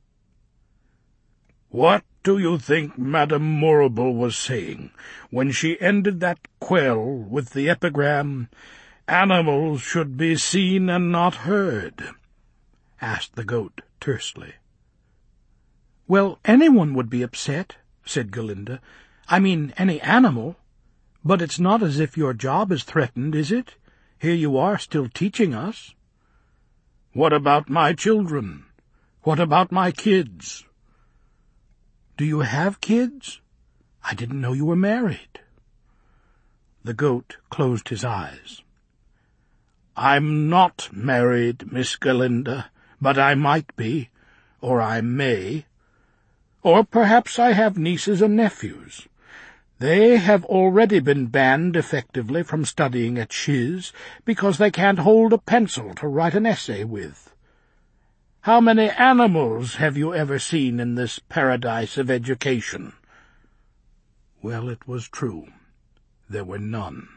"What do you think Madame Morrible was saying when she ended that quell with the epigram, 'Animals should be seen and not heard'?" asked the goat tersely. "Well, anyone would be upset," said Galinda. "I mean, any animal. But it's not as if your job is threatened, is it? Here you are still teaching us." "What about my children? What about my kids?" "Do you have kids? I didn't know you were married." The goat closed his eyes. "I'm not married, Miss Galinda, but I might be, or I may. Or perhaps I have nieces and nephews. They have already been banned effectively from studying at Shiz because they can't hold a pencil to write an essay with. How many animals have you ever seen in this paradise of education?" Well, it was true. There were none.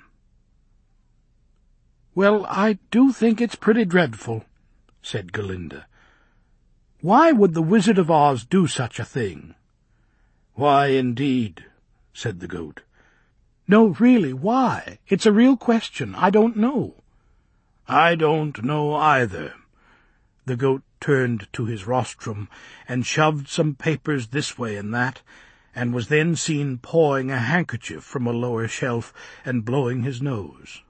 "Well, I do think it's pretty dreadful," said Galinda. "Why would the Wizard of Oz do such a thing?" "Why, indeed?" said the goat. "No, really, why? It's a real question. I don't know." "I don't know either." The goat turned to his rostrum and shoved some papers this way and that, and was then seen pawing a handkerchief from a lower shelf and blowing his nose.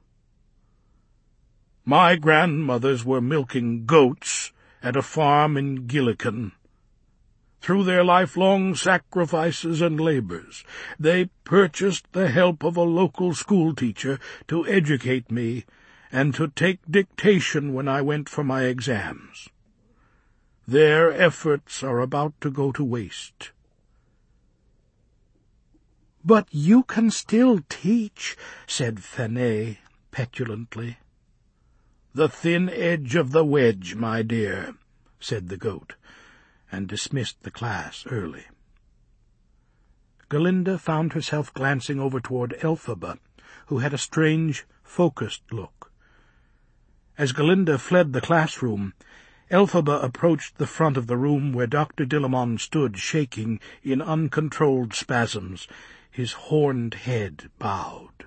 "My grandmothers were milking goats at a farm in Gillikin. Through their lifelong sacrifices and labors, they purchased the help of a local schoolteacher to educate me and to take dictation when I went for my exams. Their efforts are about to go to waste." "But you can still teach," said Fanet petulantly. "The thin edge of the wedge, my dear," said the goat, and dismissed the class early. Galinda found herself glancing over toward Elphaba, who had a strange, focused look. As Galinda fled the classroom, Elphaba approached the front of the room where Doctor Dillamond stood shaking in uncontrolled spasms, his horned head bowed.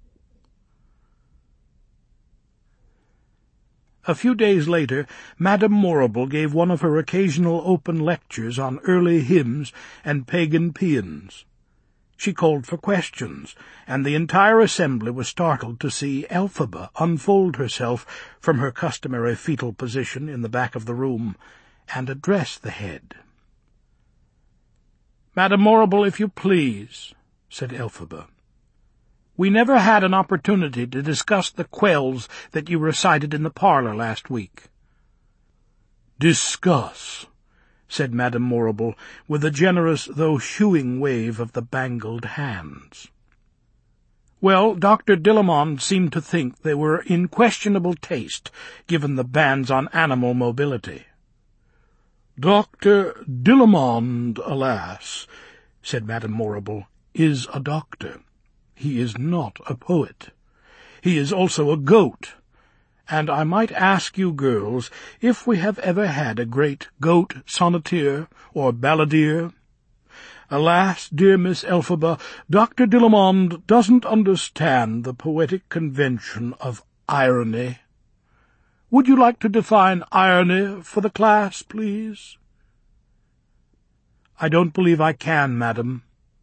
A few days later, Madame Morrible gave one of her occasional open lectures on early hymns and pagan paeans. She called for questions, and the entire assembly was startled to see Elphaba unfold herself from her customary fetal position in the back of the room and address the head. "Madame Morrible, if you please," said Elphaba. "We never had an opportunity to discuss the quells that you recited in the parlour last week." "Discuss," said Madame Morrible, with a generous though shooing wave of the bangled hands. "Well, Doctor Dillamond seemed to think they were in questionable taste, given the bans on animal mobility." "Doctor Dillamond, alas," said Madame Morrible, "is a doctor. He is not a poet. He is also a goat. And I might ask you girls if we have ever had a great goat sonneteer or balladeer. Alas, dear Miss Elphaba, Doctor Dillamond doesn't understand the poetic convention of irony. Would you like to define irony for the class, please?" "I don't believe I can, madam."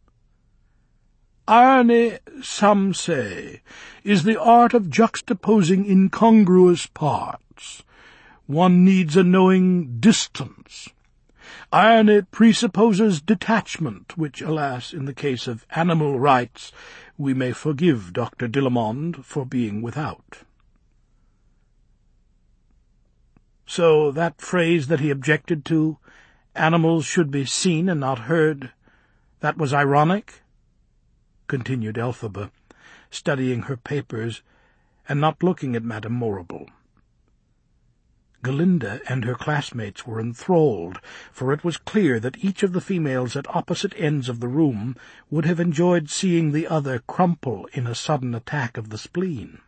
"Irony, some say, is the art of juxtaposing incongruous parts. One needs a knowing distance. Irony presupposes detachment, which, alas, in the case of animal rights, we may forgive Doctor Dillamond for being without." So that phrase that he objected to, "animals should be seen and not heard," That was ironic?" continued Elphaba, studying her papers and not looking at Madame Morrible. Galinda and her classmates were enthralled, for it was clear that each of the females at opposite ends of the room would have enjoyed seeing the other crumple in a sudden attack of the spleen.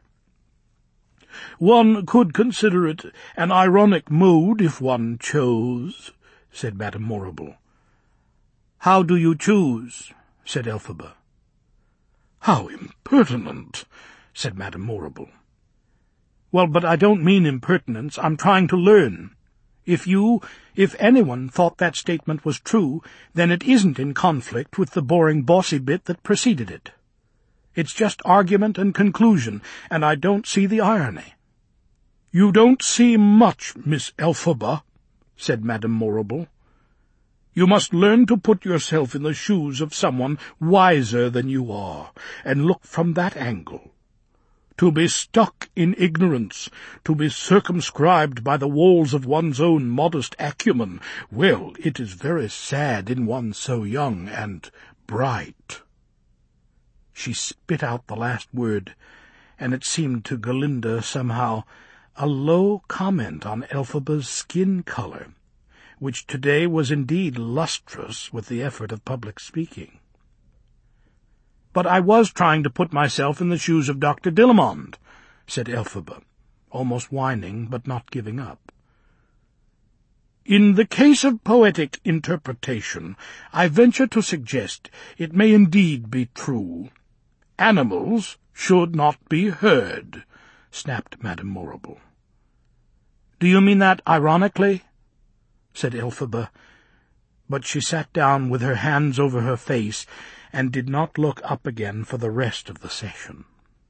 "One could consider it an ironic mood if one chose," said Madame Morrible. "How do you choose?" said Elphaba. "How impertinent!" said Madame Morrible. "Well, but I don't mean impertinence. I'm trying to learn. If you, if anyone, thought that statement was true, then it isn't in conflict with the boring bossy bit that preceded it. It's just argument and conclusion, and I don't see the irony." "You don't see much, Miss Elphaba," said Madame Morrible. "You must learn to put yourself in the shoes of someone wiser than you are, and look from that angle. To be stuck in ignorance, to be circumscribed by the walls of one's own modest acumen, well, it is very sad in one so young and bright." She spit out the last word, and it seemed to Galinda somehow a low comment on Elphaba's skin colour, which today was indeed lustrous with the effort of public speaking. "But I was trying to put myself in the shoes of Doctor Dillamond," said Elphaba, almost whining but not giving up. "In the case of poetic interpretation, I venture to suggest it may indeed be true. Animals should not be heard," snapped Madame Morrible. "Do you mean that ironically?" said Elphaba, but she sat down with her hands over her face and did not look up again for the rest of the session.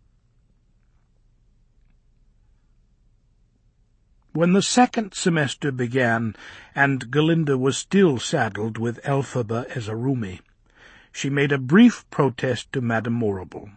When the second semester began, and Galinda was still saddled with Elphaba as a roomie, she made a brief protest to Madame Morrible.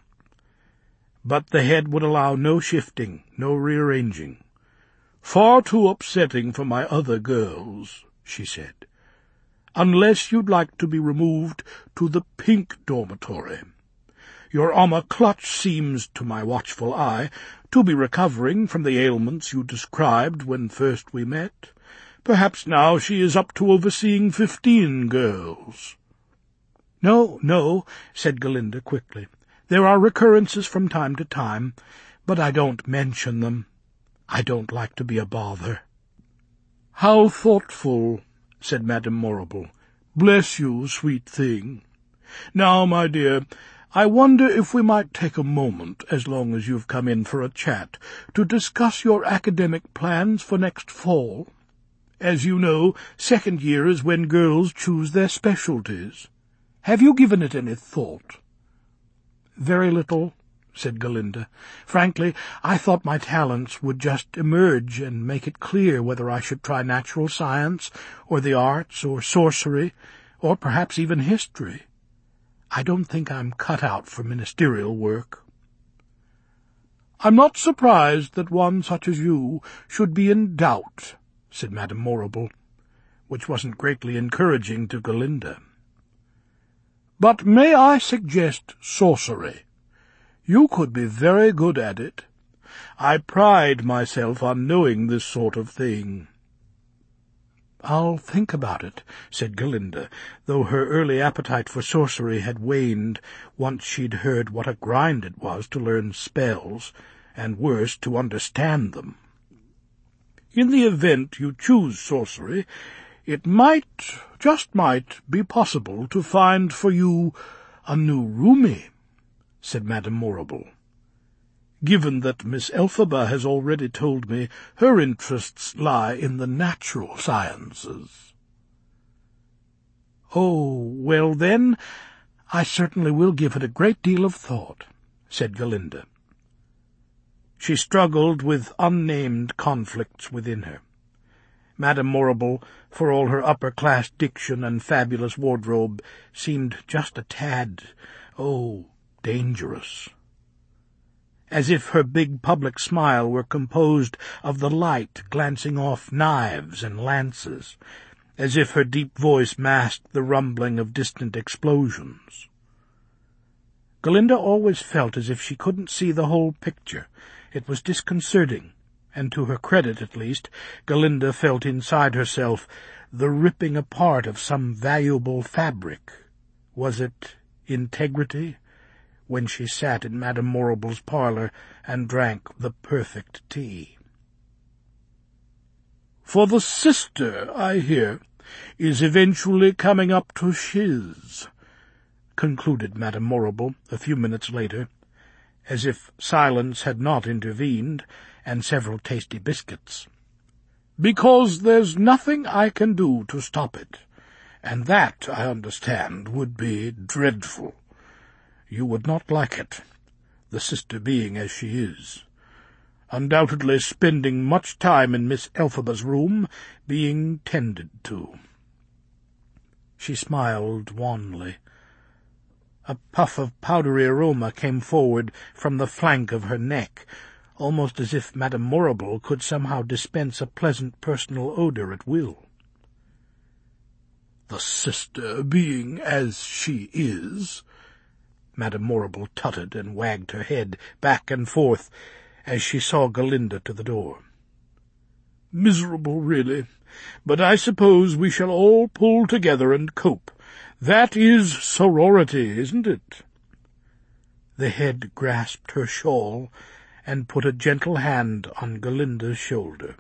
But the head would allow no shifting, no rearranging. "Far too upsetting for my other girls," she said. "Unless you'd like to be removed to the pink dormitory. Your Amma Clutch seems, to my watchful eye, to be recovering from the ailments you described when first we met. Perhaps now she is up to overseeing fifteen girls." "No, no," said Galinda quickly. "There are recurrences from time to time, but I don't mention them. I don't like to be a bother." "How thoughtful," said Madame Morrible. "Bless you, sweet thing. Now, my dear, I wonder if we might take a moment, as long as you've come in for a chat, to discuss your academic plans for next fall. As you know, second year is when girls choose their specialties. Have you given it any thought?" "Very little," said Galinda. "Frankly, I thought my talents would just emerge and make it clear whether I should try natural science, or the arts, or sorcery, or perhaps even history. I don't think I'm cut out for ministerial work." "I'm not surprised that one such as you should be in doubt," said Madame Morrible, which wasn't greatly encouraging to Galinda. "But may I suggest sorcery? You could be very good at it. I pride myself on knowing this sort of thing." "I'll think about it," said Galinda, though her early appetite for sorcery had waned once she'd heard what a grind it was to learn spells, and worse, to understand them. "In the event you choose sorcery, it might, just might, be possible to find for you a new roomie," said Madame Morrible, "given that Miss Elphaba has already told me her interests lie in the natural sciences." "Oh, well, then, I certainly will give it a great deal of thought," said Galinda. She struggled with unnamed conflicts within her. Madame Morrible, for all her upper-class diction and fabulous wardrobe, seemed just a tad, oh, dangerous. As if her big public smile were composed of the light glancing off knives and lances, as if her deep voice masked the rumbling of distant explosions. Galinda always felt as if she couldn't see the whole picture. It was disconcerting, and to her credit at least, Galinda felt inside herself the ripping apart of some valuable fabric. Was it integrity? When she sat in Madame Morrable's parlour and drank the perfect tea. "For the sister, I hear, is eventually coming up to shiz," concluded Madame Morrable a few minutes later, as if silence had not intervened, and several tasty biscuits. "Because there's nothing I can do to stop it, and that, I understand, would be dreadful. You would not like it, the sister being as she is. Undoubtedly spending much time in Miss Elphaba's room, being tended to." She smiled wanly. A puff of powdery aroma came forward from the flank of her neck, almost as if Madame Morrable could somehow dispense a pleasant personal odour at will. "The sister being as she is," Madame Morrable tutted and wagged her head back and forth as she saw Galinda to the door. "Miserable, really, but I suppose we shall all pull together and cope. That is sorority, isn't it?" The head grasped her shawl and put a gentle hand on Galinda's shoulder.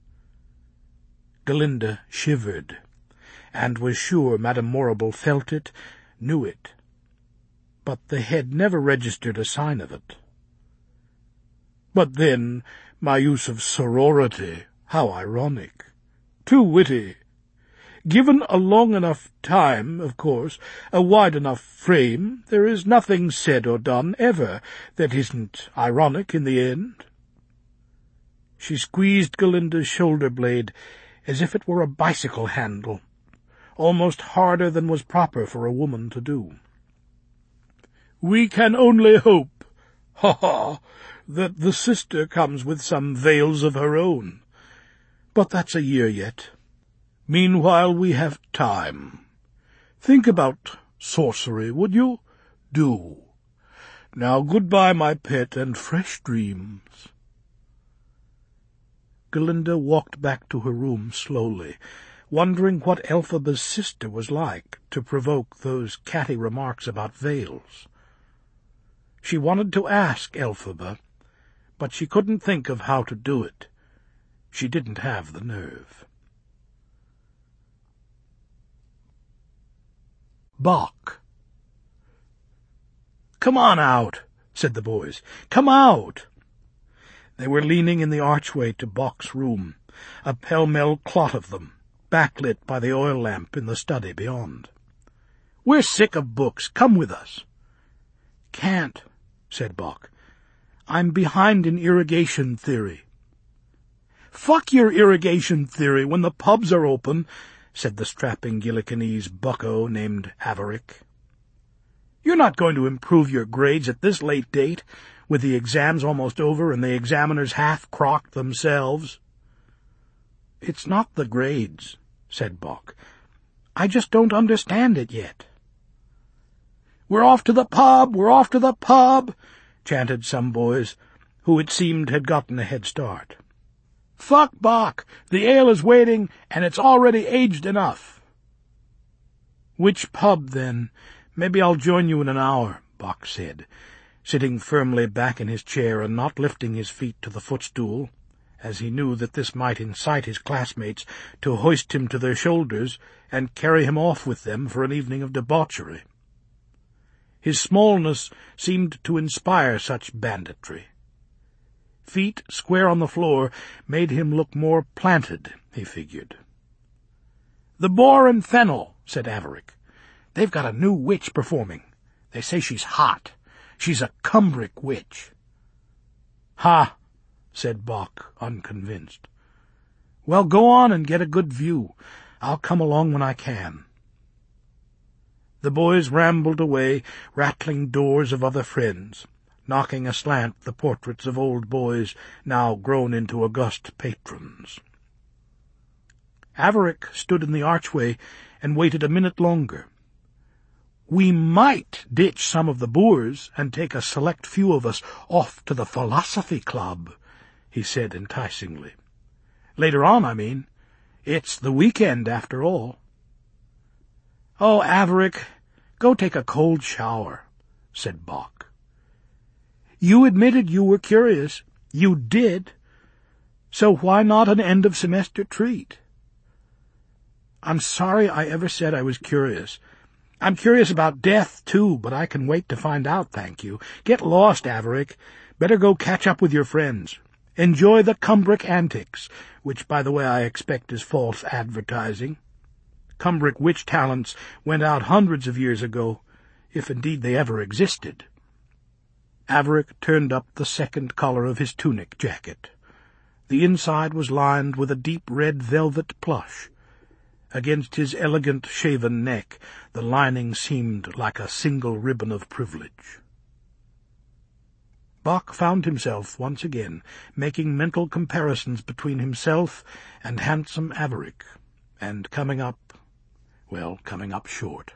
Galinda shivered, and was sure Madame Morrable felt it, knew it. But the head never registered a sign of it. "But then, my use of sorority, how ironic! Too witty! Given a long enough time, of course, a wide enough frame, there is nothing said or done, ever, that isn't ironic in the end." She squeezed Galinda's shoulder-blade as if it were a bicycle handle, almost harder than was proper for a woman to do. "We can only hope, ha-ha, that the sister comes with some veils of her own. But that's a year yet. Meanwhile we have time. Think about sorcery, would you? Do. Now goodbye, my pet, and fresh dreams." Galinda walked back to her room slowly, wondering what Elphaba's sister was like to provoke those catty remarks about veils. She wanted to ask Elphaba, but she couldn't think of how to do it. She didn't have the nerve. Bock. "Come on out," said the boys. "Come out." They were leaning in the archway to Bock's room, a pell-mell clot of them, backlit by the oil lamp in the study beyond. "We're sick of books. Come with us." "Can't," said Bock. "I'm behind in irrigation theory." "Fuck your irrigation theory when the pubs are open," said the strapping Gillikinese bucko named Averick. "You're not going to improve your grades at this late date, with the exams almost over and the examiners half-crocked themselves." "It's not the grades," said Bock. "I just don't understand it yet." "We're off to the pub! We're off to the pub!" chanted some boys, who it seemed had gotten a head start. "Fuck Bock! The ale is waiting, and it's already aged enough." "Which pub, then? Maybe I'll join you in an hour," Bock said, sitting firmly back in his chair and not lifting his feet to the footstool, as he knew that this might incite his classmates to hoist him to their shoulders and carry him off with them for an evening of debauchery. His smallness seemed to inspire such banditry. Feet square on the floor made him look more planted, he figured. "The Boar and Fennel," said Averick. "They've got a new witch performing. They say she's hot. She's a Cumbric witch." "Ha!" said Bock, unconvinced. "Well, go on and get a good view. I'll come along when I can." The boys rambled away, rattling doors of other friends, knocking aslant the portraits of old boys now grown into august patrons. Averick stood in the archway and waited a minute longer. "We might ditch some of the Boers and take a select few of us off to the Philosophy Club," he said enticingly. "Later on, I mean. It's the weekend, after all." "Oh, Averick, go take a cold shower," said Bock. "You admitted you were curious. You did. So why not an end-of-semester treat?" "I'm sorry I ever said I was curious. I'm curious about death, too, but I can wait to find out, thank you. Get lost, Averick. Better go catch up with your friends. Enjoy the Cumbric antics, which, by the way, I expect is false advertising. Cumbric witch talents went out hundreds of years ago, if indeed they ever existed." Averick turned up the second collar of his tunic jacket. The inside was lined with a deep red velvet plush. Against his elegant shaven neck the lining seemed like a single ribbon of privilege. Bock found himself once again making mental comparisons between himself and handsome Averick, and coming up, well, coming up short.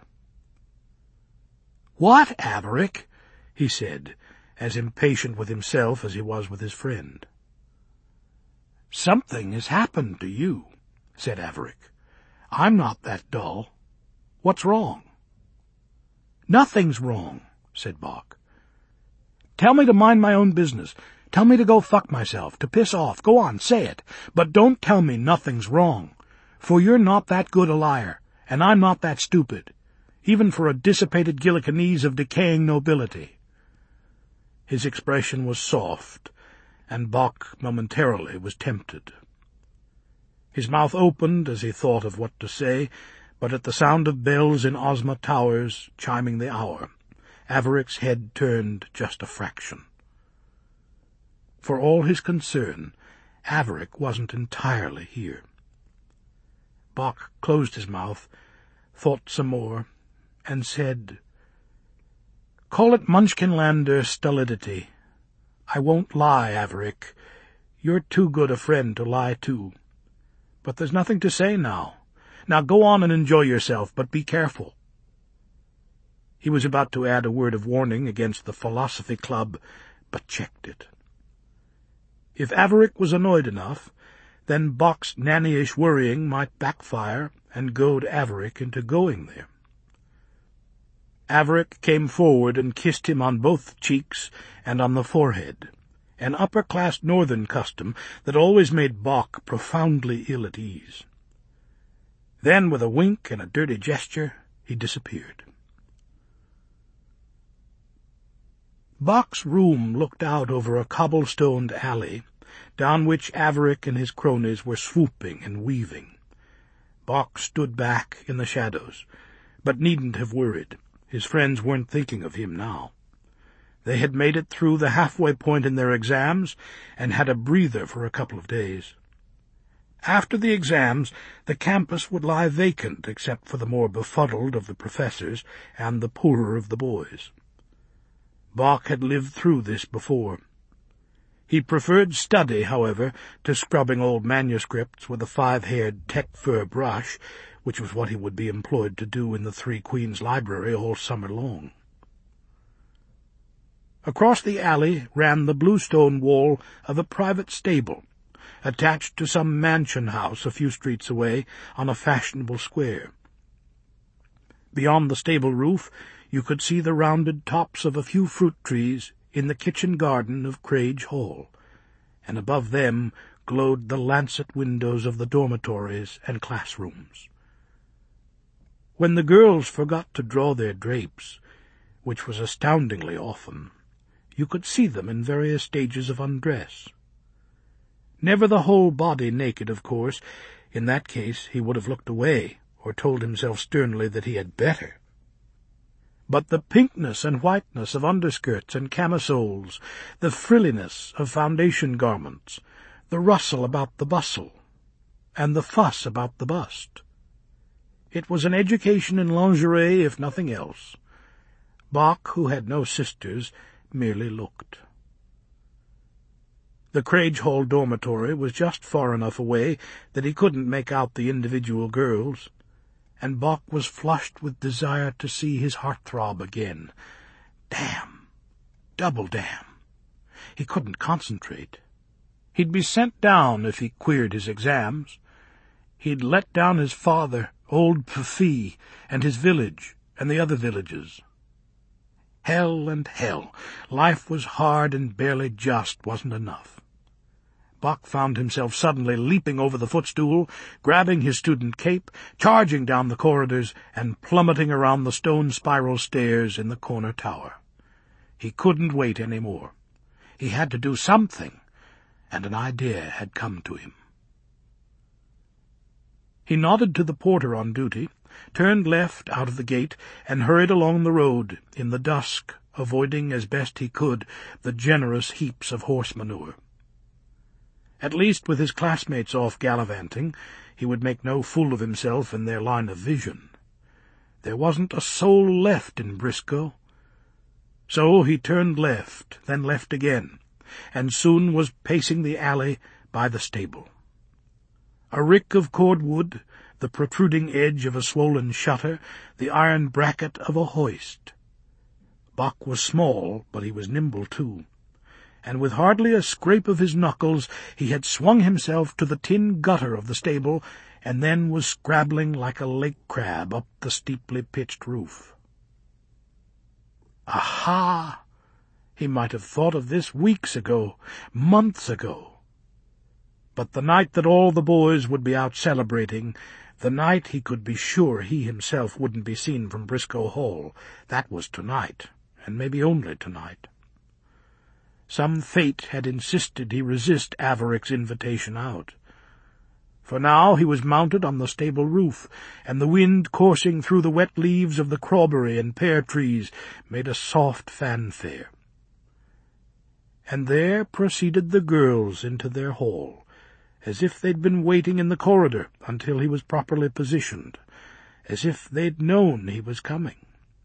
"What, Averick?" he said, as impatient with himself as he was with his friend. "Something has happened to you," said Averick. "I'm not that dull. What's wrong?" "Nothing's wrong," said Bock. "Tell me to mind my own business. Tell me to go fuck myself, to piss off. Go on, say it. But don't tell me nothing's wrong, for you're not that good a liar, and I'm not that stupid, even for a dissipated Gillicanese of decaying nobility." His expression was soft, and Bock momentarily was tempted. His mouth opened as he thought of what to say, but at the sound of bells in Ozma Towers chiming the hour, Averick's head turned just a fraction. For all his concern, Averick wasn't entirely here. Bock closed his mouth, thought some more, and said, "Call it Munchkinlander stolidity. I won't lie, Averick. You're too good a friend to lie to. But there's nothing to say now. Now go on and enjoy yourself, but be careful." He was about to add a word of warning against the Philosophy Club, but checked it. If Averick was annoyed enough, then Bock's nannyish worrying might backfire and goad Averick into going there. Averick came forward and kissed him on both cheeks and on the forehead, an upper-class northern custom that always made Bock profoundly ill at ease. Then, with a wink and a dirty gesture, he disappeared. Bock's room looked out over a cobblestoned alley, down which Averick and his cronies were swooping and weaving. Bock stood back in the shadows, but needn't have worried. His friends weren't thinking of him now. They had made it through the halfway point in their exams and had a breather for a couple of days. After the exams, the campus would lie vacant except for the more befuddled of the professors and the poorer of the boys. Bock had lived through this before. He preferred study, however, to scrubbing old manuscripts with a five-haired tech-fur brush, which was what he would be employed to do in the Three Queens Library all summer long. Across the alley ran the bluestone wall of a private stable, attached to some mansion house a few streets away on a fashionable square. Beyond the stable roof you could see the rounded tops of a few fruit trees in the kitchen garden of Crage Hall, and above them glowed the lancet windows of the dormitories and classrooms. When the girls forgot to draw their drapes, which was astoundingly often, you could see them in various stages of undress. Never the whole body naked, of course. In that case he would have looked away, or told himself sternly that he had better. But the pinkness and whiteness of underskirts and camisoles, the frilliness of foundation garments, the rustle about the bustle, and the fuss about the bust. It was an education in lingerie, if nothing else. Bock, who had no sisters, merely looked. The Crage Hall dormitory was just far enough away that he couldn't make out the individual girls, and Bock was flushed with desire to see his heart throb again. Damn. Double damn. He couldn't concentrate. He'd be sent down if he queered his exams. He'd let down his father, old Pfee, and his village, and the other villages. Hell and hell. Life was hard and barely just wasn't enough. Bock found himself suddenly leaping over the footstool, grabbing his student cape, charging down the corridors, and plummeting around the stone spiral stairs in the corner tower. He couldn't wait any more. He had to do something, and an idea had come to him. He nodded to the porter on duty, turned left out of the gate, and hurried along the road in the dusk, avoiding as best he could the generous heaps of horse manure. At least with his classmates off gallivanting, he would make no fool of himself in their line of vision. There wasn't a soul left in Briscoe. So he turned left, then left again, and soon was pacing the alley by the stable. A rick of cordwood, the protruding edge of a swollen shutter, the iron bracket of a hoist. Bock was small, but he was nimble too, and with hardly a scrape of his knuckles he had swung himself to the tin gutter of the stable, and then was scrabbling like a lake crab up the steeply pitched roof. Aha! He might have thought of this weeks ago, months ago. But the night that all the boys would be out celebrating, the night he could be sure he himself wouldn't be seen from Briscoe Hall, that was tonight, and maybe only tonight. Some fate had insisted he resist Averick's invitation out. For now he was mounted on the stable roof, and the wind coursing through the wet leaves of the crowberry and pear trees made a soft fanfare. And there proceeded the girls into their hall, as if they'd been waiting in the corridor until he was properly positioned, as if they'd known he was coming.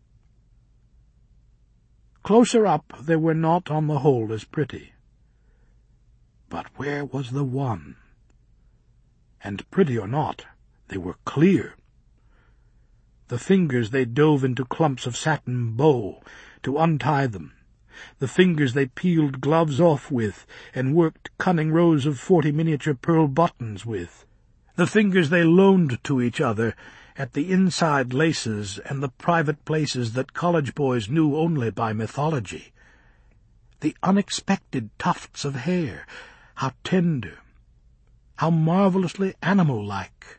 Closer up they were not on the whole as pretty. But where was the one? And pretty or not, they were clear. The fingers they dove into clumps of satin bow to untie them, the fingers they peeled gloves off with and worked cunning rows of forty miniature pearl buttons with, the fingers they loaned to each other at the inside laces and the private places that college boys knew only by mythology, the unexpected tufts of hair, how tender, how marvellously animal-like.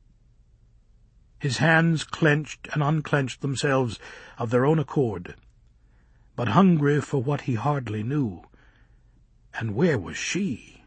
His hands clenched and unclenched themselves of their own accord, but hungry for what he hardly knew. And where was she?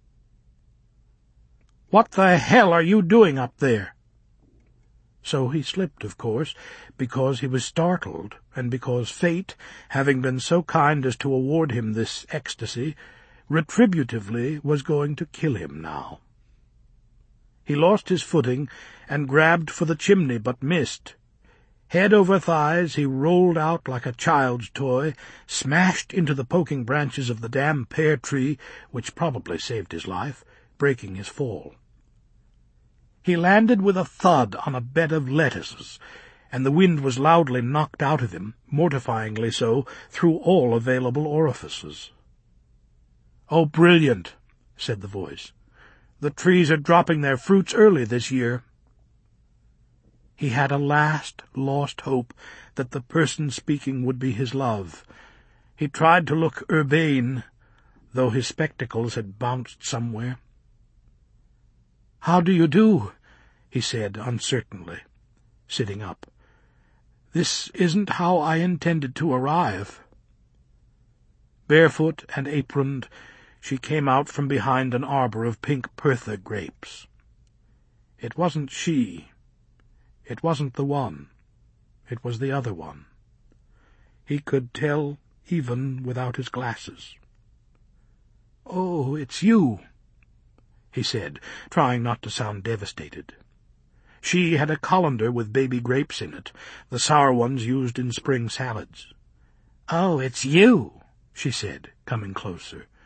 "What the hell are you doing up there?" So he slipped, of course, because he was startled, and because fate, having been so kind as to award him this ecstasy, retributively was going to kill him now. He lost his footing and grabbed for the chimney, but missed. Head over thighs he rolled out like a child's toy, smashed into the poking branches of the damn pear tree, which probably saved his life, breaking his fall. He landed with a thud on a bed of lettuces, and the wind was loudly knocked out of him, mortifyingly so, through all available orifices. "Oh, brilliant," said the voice. "The trees are dropping their fruits early this year." He had a last lost hope that the person speaking would be his love. He tried to look urbane, though his spectacles had bounced somewhere. "How do you do?" he said uncertainly, sitting up. "This isn't how I intended to arrive." Barefoot and aproned, she came out from behind an arbor of pink Pertha grapes. It wasn't she. It wasn't the one. It was the other one. He could tell even without his glasses. "Oh, it's you," he said, trying not to sound devastated. She had a colander with baby grapes in it, the sour ones used in spring salads. "Oh, it's you," she said, coming closer.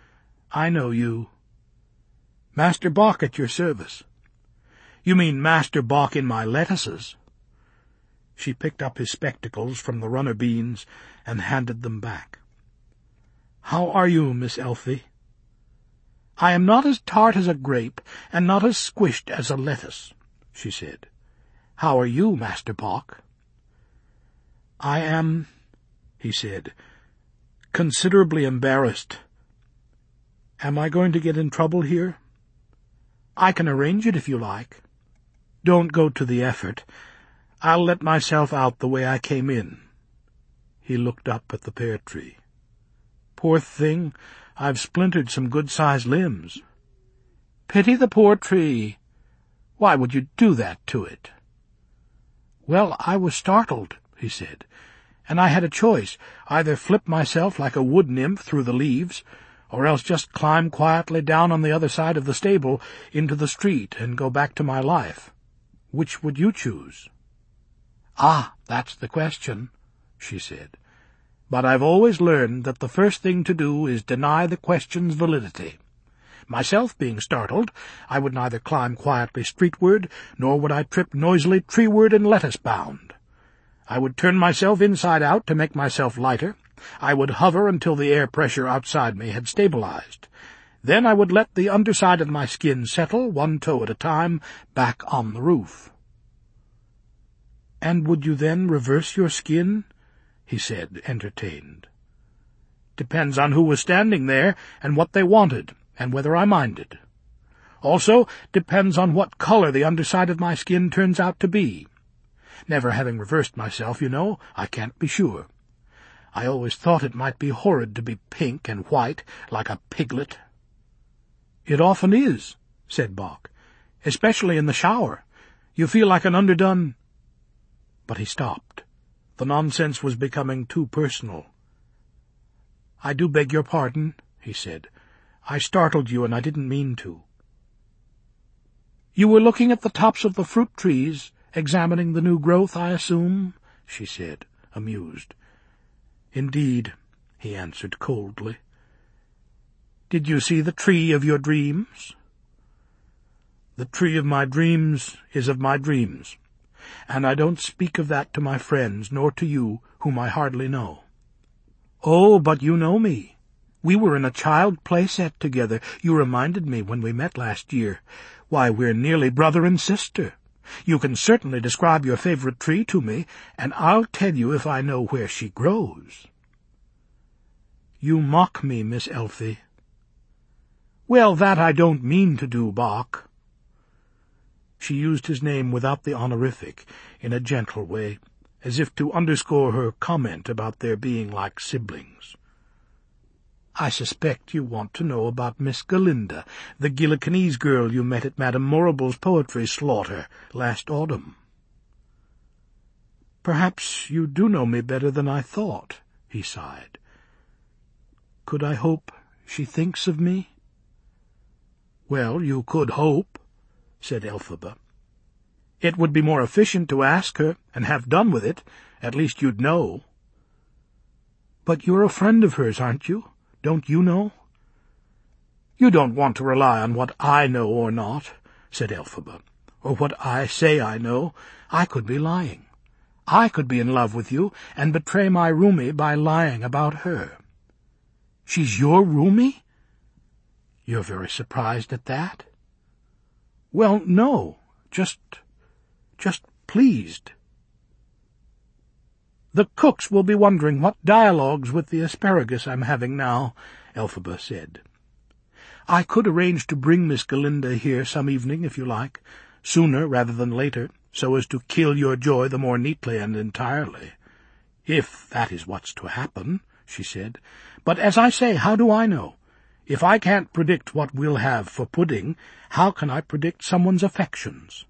I know you. Master Bock at your service. You mean Master Bock in my lettuces. She picked up his spectacles from the runner beans and handed them back. How are you, Miss Elfie? I am not as tart as a grape, and not as squished as a lettuce, she said. How are you, Master Bock? I am, he said, considerably embarrassed. Am I going to get in trouble here? I can arrange it if you like. Don't go to the effort. I'll let myself out the way I came in. He looked up at the pear tree. Poor thing, I've splintered some good-sized limbs. Pity the poor tree. Why would you do that to it? Well, I was startled, he said, and I had a choice, either flip myself like a wood nymph through the leaves, or else just climb quietly down on the other side of the stable into the street and go back to my life. Which would you choose? Ah, that's the question, she said. But I've always learned that the first thing to do is deny the question's validity. Myself being startled, I would neither climb quietly streetward, nor would I trip noisily treeward and lettuce-bound. I would turn myself inside out to make myself lighter. I would hover until the air pressure outside me had stabilized. Then I would let the underside of my skin settle, one toe at a time, back on the roof. And would you then reverse your skin? He said, entertained. Depends on who was standing there, and what they wanted, and whether I minded. Also, depends on what color the underside of my skin turns out to be. Never having reversed myself, you know, I can't be sure. I always thought it might be horrid to be pink and white, like a piglet. It often is, said Bock, especially in the shower. You feel like an underdone— But he stopped. The nonsense was becoming too personal. I do beg your pardon, he said. I startled you, and I didn't mean to. You were looking at the tops of the fruit trees, examining the new growth, I assume, she said, amused. Indeed, he answered coldly. Did you see the tree of your dreams? The tree of my dreams is of my dreams, and I don't speak of that to my friends, nor to you, whom I hardly know. Oh, but you know me. We were in a child play-set together. You reminded me when we met last year. Why, we're nearly brother and sister. You can certainly describe your favorite tree to me, and I'll tell you if I know where she grows. You mock me, Miss Elfie. Well, that I don't mean to do, Bock. She used his name without the honorific, in a gentle way, as if to underscore her comment about their being like siblings. I suspect you want to know about Miss Galinda, the Gillikinese girl you met at Madame Morrible's poetry slaughter last autumn. Perhaps you do know me better than I thought, he sighed. Could I hope she thinks of me? Well, you could hope, said Elphaba. It would be more efficient to ask her, and have done with it. At least you'd know. But you're a friend of hers, aren't you? Don't you know? You don't want to rely on what I know or not, said Elphaba, or what I say I know. I could be lying. I could be in love with you, and betray my roomie by lying about her. She's your roomie? You're very surprised at that? Well, no, just, just pleased. The cooks will be wondering what dialogues with the asparagus I'm having now, Elphaba said. I could arrange to bring Miss Galinda here some evening, if you like, sooner rather than later, so as to kill your joy the more neatly and entirely. If that is what's to happen, she said. But as I say, how do I know? If I can't predict what we'll have for pudding, how can I predict someone's affections?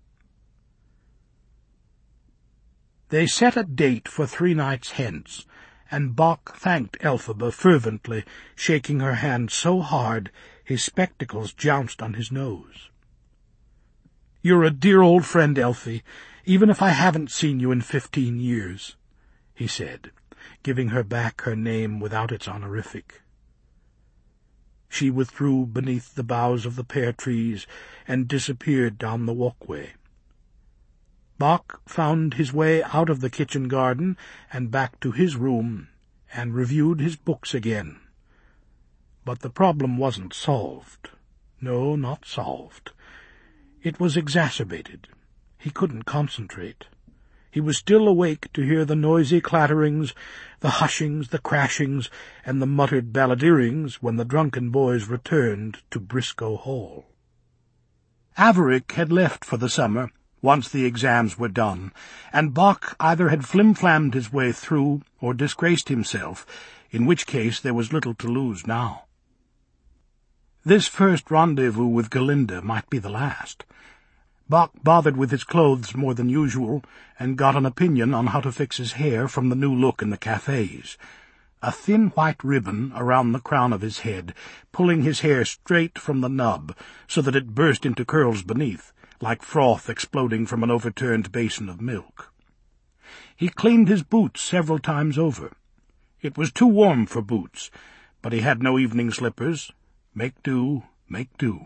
They set a date for three nights hence, and Bock thanked Elphaba fervently, shaking her hand so hard his spectacles jounced on his nose. "You're a dear old friend, Elfie, even if I haven't seen you in fifteen years," he said, giving her back her name without its honorific. she withdrew beneath the boughs of the pear trees and disappeared down the walkway. Bock found his way out of the kitchen garden and back to his room, and reviewed his books again. But the problem wasn't solved. No, not solved. It was exacerbated. He couldn't concentrate. He was still awake to hear the noisy clatterings, the hushings, the crashings, and the muttered balladeerings when the drunken boys returned to Briscoe Hall. Averick had left for the summer, once the exams were done, and Bock either had flim-flammed his way through or disgraced himself, in which case there was little to lose now. This first rendezvous with Galinda might be the last. Bock bothered with his clothes more than usual, and got an opinion on how to fix his hair from the new look in the cafes. A thin white ribbon around the crown of his head, pulling his hair straight from the nub, so that it burst into curls beneath, like froth exploding from an overturned basin of milk. He cleaned his boots several times over. It was too warm for boots, but he had no evening slippers. Make do, make do.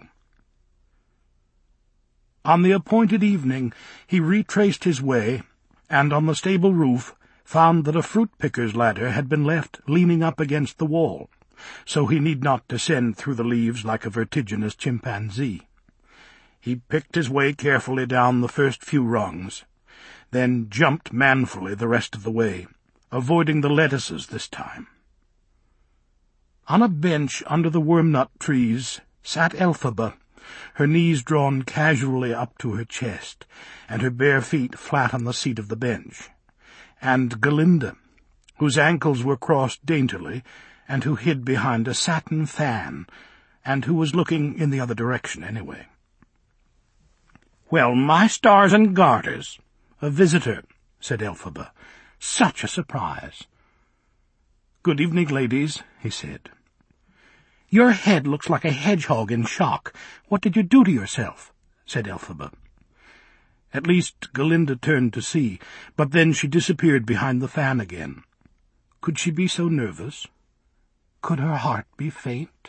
On the appointed evening he retraced his way, and on the stable roof found that a fruit-picker's ladder had been left leaning up against the wall, so he need not descend through the leaves like a vertiginous chimpanzee. He picked his way carefully down the first few rungs, then jumped manfully the rest of the way, avoiding the lettuces this time. On a bench under the wormnut trees sat Elphaba, her knees drawn casually up to her chest, and her bare feet flat on the seat of the bench, and Galinda, whose ankles were crossed daintily, and who hid behind a satin fan, and who was looking in the other direction anyway. "Well, my stars and garters! A visitor," said Elphaba. "Such a surprise." "Good evening, ladies," he said. "Your head looks like a hedgehog in shock. What did you do to yourself?" said Elphaba. At least Galinda turned to see, but then she disappeared behind the fan again. Could she be so nervous? Could her heart be faint?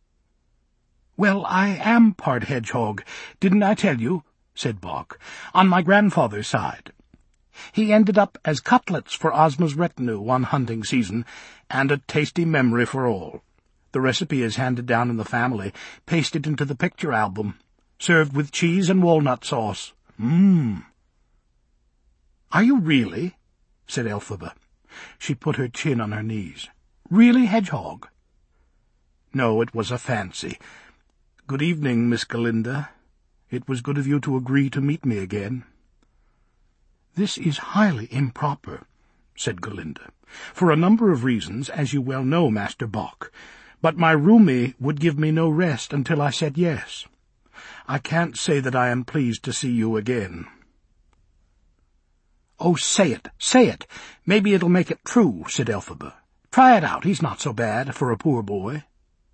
"Well, I am part hedgehog, didn't I tell you?" said Bock, "on my grandfather's side. He ended up as cutlets for Ozma's retinue one hunting season, and a tasty memory for all. The recipe is handed down in the family, pasted into the picture album, served with cheese and walnut sauce. Mmm." "Are you really?" said Elphaba. She put her chin on her knees. "Really hedgehog?" "No, it was a fancy. Good evening, Miss Galinda. It was good of you to agree to meet me again." "This is highly improper," said Galinda, "for a number of reasons, as you well know, Master Bock. But my roomie would give me no rest until I said yes. I can't say that I am pleased to see you again." "Oh, say it, say it. Maybe it'll make it true," said Elphaba. "Try it out. He's not so bad for a poor boy."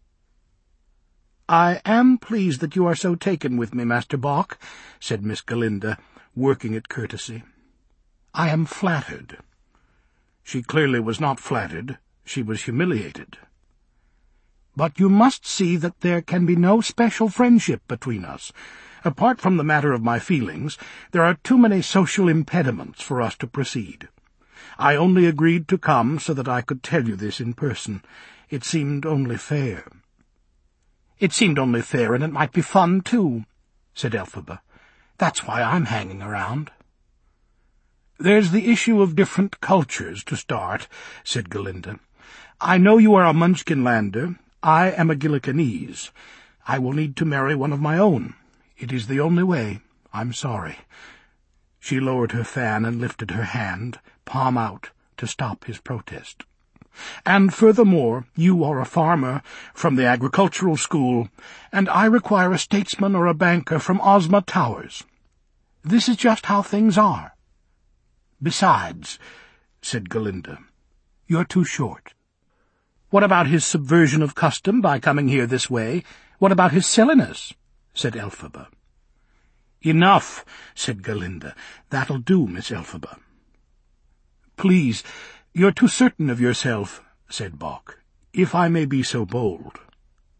"I am pleased that you are so taken with me, Master Bock," said Miss Galinda, working at courtesy. "I am flattered." She clearly was not flattered. She was humiliated. "But you must see that there can be no special friendship between us. Apart from the matter of my feelings, there are too many social impediments for us to proceed. I only agreed to come so that I could tell you this in person. It seemed only fair." "It seemed only fair, and it might be fun, too," said Elphaba. "That's why I'm hanging around." "There's the issue of different cultures, to start," said Galinda. "I know you are a Munchkinlander. I am a Gillikanese. I will need to marry one of my own. It is the only way. I'm sorry." She lowered her fan and lifted her hand, palm out, to stop his protest. "And furthermore, you are a farmer from the agricultural school, and I require a statesman or a banker from Ozma Towers. This is just how things are." "Besides," said Galinda, "you're too short." "What about his subversion of custom by coming here this way? What about his silliness?" said Elphaba. "Enough," said Galinda. "That'll do, Miss Elphaba." "Please, you're too certain of yourself," said Bock, "if I may be so bold."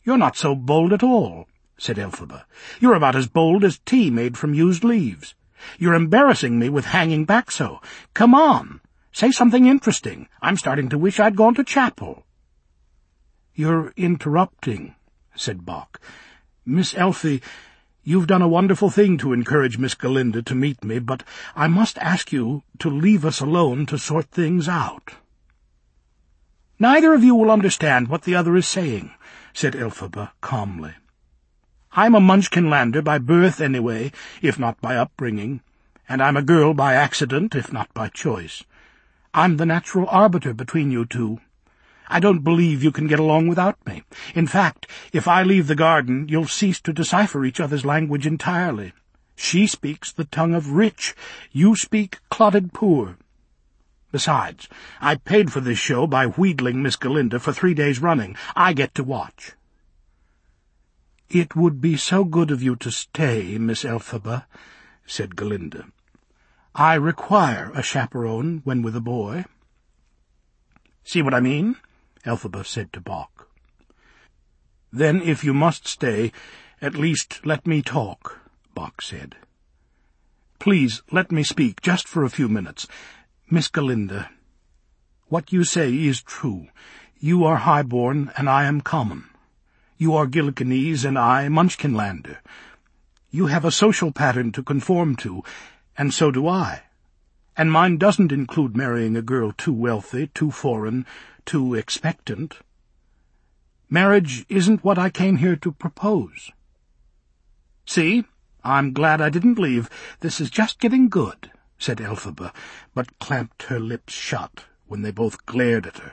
"You're not so bold at all," said Elphaba. "You're about as bold as tea made from used leaves. You're embarrassing me with hanging back so. Come on, say something interesting. I'm starting to wish I'd gone to chapel." "You're interrupting," said Bock. "Miss Elphie, you've done a wonderful thing to encourage Miss Galinda to meet me, but I must ask you to leave us alone to sort things out." "Neither of you will understand what the other is saying," said Elphaba calmly. "I'm a Munchkinlander by birth anyway, if not by upbringing, and I'm a girl by accident, if not by choice. I'm the natural arbiter between you two. I don't believe you can get along without me. In fact, if I leave the garden, you'll cease to decipher each other's language entirely. She speaks the tongue of rich, you speak clotted poor. Besides, I paid for this show by wheedling Miss Galinda for three days running. I get to watch." "It would be so good of you to stay, Miss Elphaba," said Galinda. "I require a chaperone when with a boy." "See what I mean?" Elphaba said to Bock. "Then if you must stay, at least let me talk," Bock said. "Please let me speak, just for a few minutes. Miss Galinda, what you say is true. You are high-born, and I am common. You are Gillikinese, and I Munchkinlander. You have a social pattern to conform to, and so do I. And mine doesn't include marrying a girl too wealthy, too foreign, too expectant. Marriage isn't what I came here to propose. See, I'm glad I didn't leave. This is just getting good," said Elphaba, but clamped her lips shut when they both glared at her.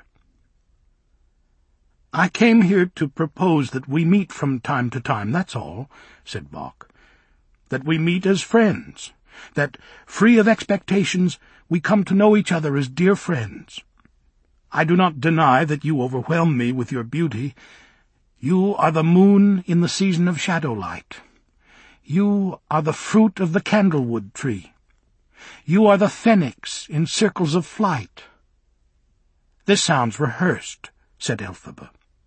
"I came here to propose that we meet from time to time, that's all," said Bock. "That we meet as friends, that, free of expectations, we come to know each other as dear friends. I do not deny that you overwhelm me with your beauty. You are the moon in the season of shadow-light. You are the fruit of the candlewood tree. You are the phoenix in circles of flight." "This sounds rehearsed," said Elphaba.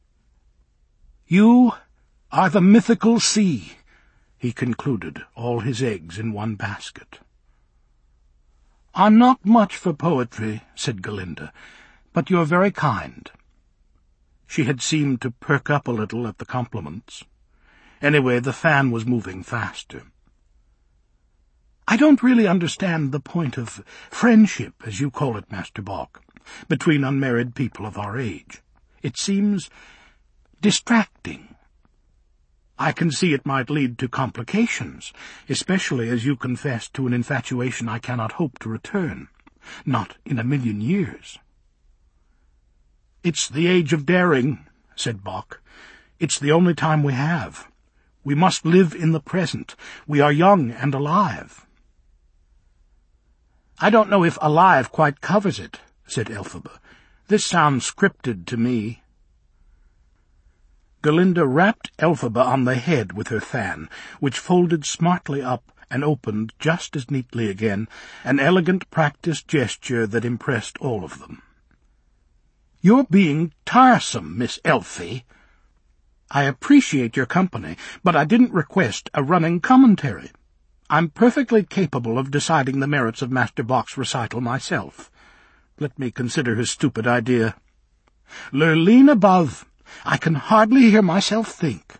"You are the mythical sea," he concluded, all his eggs in one basket. "I'm not much for poetry," said Galinda, "but you're very kind." She had seemed to perk up a little at the compliments. Anyway, the fan was moving faster. "I don't really understand the point of friendship, as you call it, Master Bock, between unmarried people of our age. It seems distracting. I can see it might lead to complications, especially as you confess to an infatuation I cannot hope to return, not in a million years." "It's the age of daring," said Bock. "It's the only time we have. We must live in the present. We are young and alive." "I don't know if alive quite covers it," said Elphaba. "This sounds scripted to me." Galinda rapped Elphaba on the head with her fan, which folded smartly up and opened just as neatly again, an elegant practised gesture that impressed all of them. "You're being tiresome, Miss Elphie. I appreciate your company, but I didn't request a running commentary. I'm perfectly capable of deciding the merits of Master Bock's recital myself. Let me consider his stupid idea. Lurleen above! I can hardly hear myself think."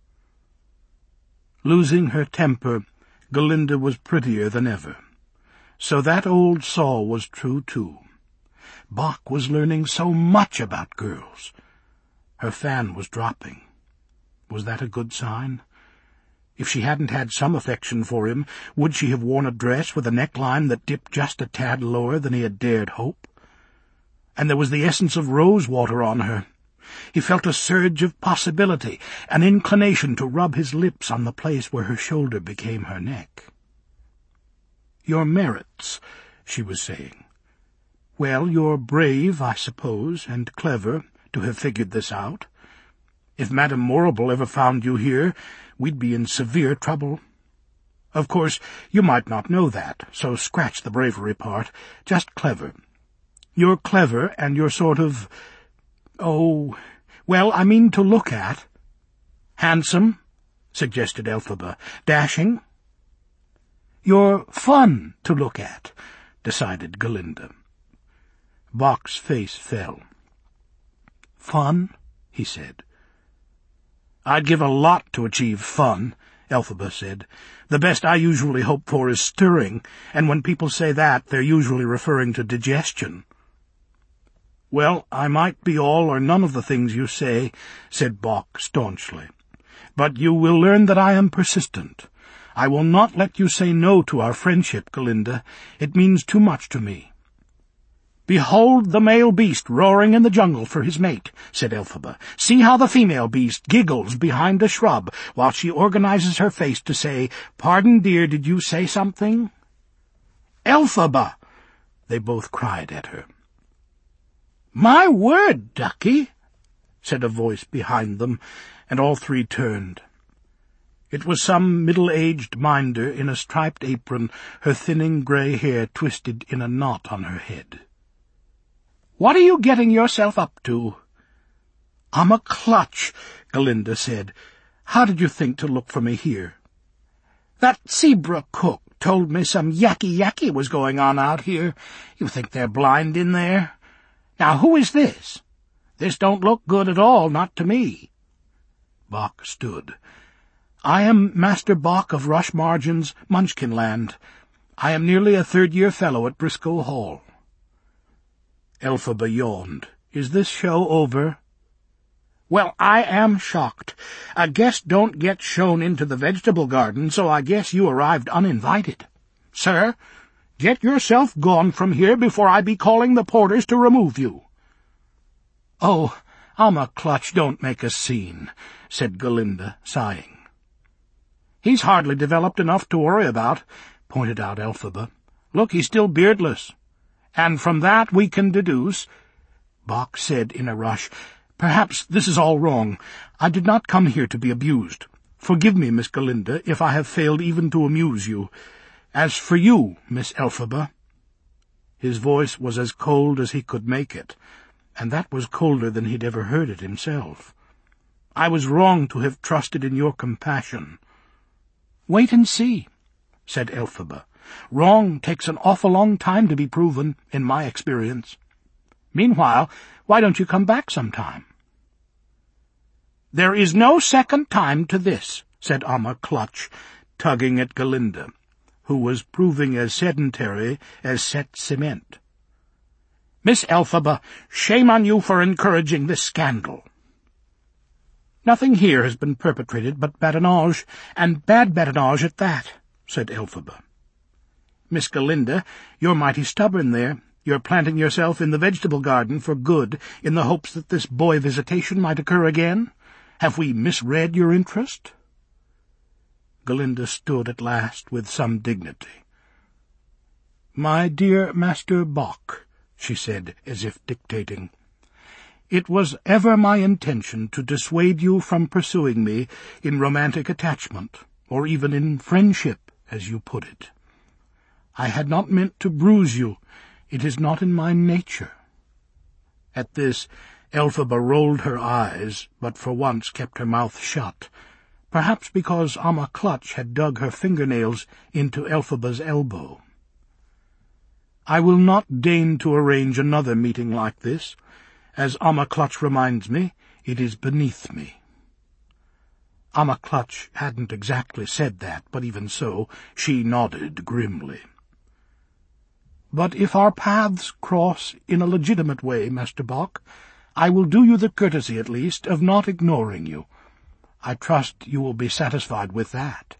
Losing her temper, Galinda was prettier than ever. So that old saw was true, too. Bock was learning so much about girls. Her fan was dropping. Was that a good sign? If she hadn't had some affection for him, would she have worn a dress with a neckline that dipped just a tad lower than he had dared hope? And there was the essence of rose-water on her. He felt a surge of possibility, an inclination to rub his lips on the place where her shoulder became her neck. "Your merits," she was saying. "Well, you're brave, I suppose, and clever, to have figured this out. If Madame Morrible ever found you here, we'd be in severe trouble. Of course, you might not know that, so scratch the bravery part. Just clever. You're clever, and you're sort of... oh, well, I mean to look at." Handsome, suggested Elphaba. Dashing. You're fun to look at, decided Galinda. Bock's face fell. Fun? He said. I'd give a lot to achieve fun, Elphaba said. The best I usually hope for is stirring, and when people say that, they're usually referring to digestion. Well, I might be all or none of the things you say, said Bock staunchly. But you will learn that I am persistent. I will not let you say no to our friendship, Galinda. It means too much to me. Behold the male beast roaring in the jungle for his mate, said Elphaba. See how the female beast giggles behind a shrub while she organizes her face to say, Pardon, dear, did you say something? Elphaba! They both cried at her. My word, Ducky, said a voice behind them, and all three turned. It was some middle-aged minder in a striped apron, her thinning grey hair twisted in a knot on her head. What are you getting yourself up to? I'm a clutch, Galinda said. How did you think to look for me here? That zebra cook told me some yakky-yakky was going on out here. You think they're blind in there? Now, who is this? This don't look good at all, not to me. Bock stood. I am Master Bock of Rushmargin's Munchkinland. I am nearly a third-year fellow at Briscoe Hall. Elphaba yawned. Is this show over? Well, I am shocked. A guest don't get shown into the vegetable garden, so I guess you arrived uninvited. Sir, get yourself gone from here before I be calling the porters to remove you. Oh, Alma Clutch, don't make a scene, said Galinda, sighing. He's hardly developed enough to worry about, pointed out Elphaba. Look, he's still beardless. And from that we can deduce— Bock said in a rush, Perhaps this is all wrong. I did not come here to be abused. Forgive me, Miss Galinda, if I have failed even to amuse you. As for you, Miss Elphaba— His voice was as cold as he could make it, and that was colder than he'd ever heard it himself. I was wrong to have trusted in your compassion. Wait and see, said Elphaba. Wrong takes an awful long time to be proven, in my experience. Meanwhile, why don't you come back sometime? There is no second time to this, said Alma Clutch, tugging at Galinda, who was proving as sedentary as set cement. Miss Elphaba, shame on you for encouraging this scandal. Nothing here has been perpetrated but badinage, and bad badinage at that, said Elphaba. Miss Galinda, you're mighty stubborn there. You're planting yourself in the vegetable garden for good, in the hopes that this boy visitation might occur again. Have we misread your interest? Galinda stood at last with some dignity. My dear Master Bock, she said, as if dictating, it was ever my intention to dissuade you from pursuing me in romantic attachment, or even in friendship, as you put it. I had not meant to bruise you. It is not in my nature. At this, Elphaba rolled her eyes, but for once kept her mouth shut, perhaps because Alma Clutch had dug her fingernails into Elphaba's elbow. I will not deign to arrange another meeting like this. As Alma Clutch reminds me, it is beneath me. Alma Clutch hadn't exactly said that, but even so, she nodded grimly. But if our paths cross in a legitimate way, Master Bock, I will do you the courtesy, at least, of not ignoring you. I trust you will be satisfied with that.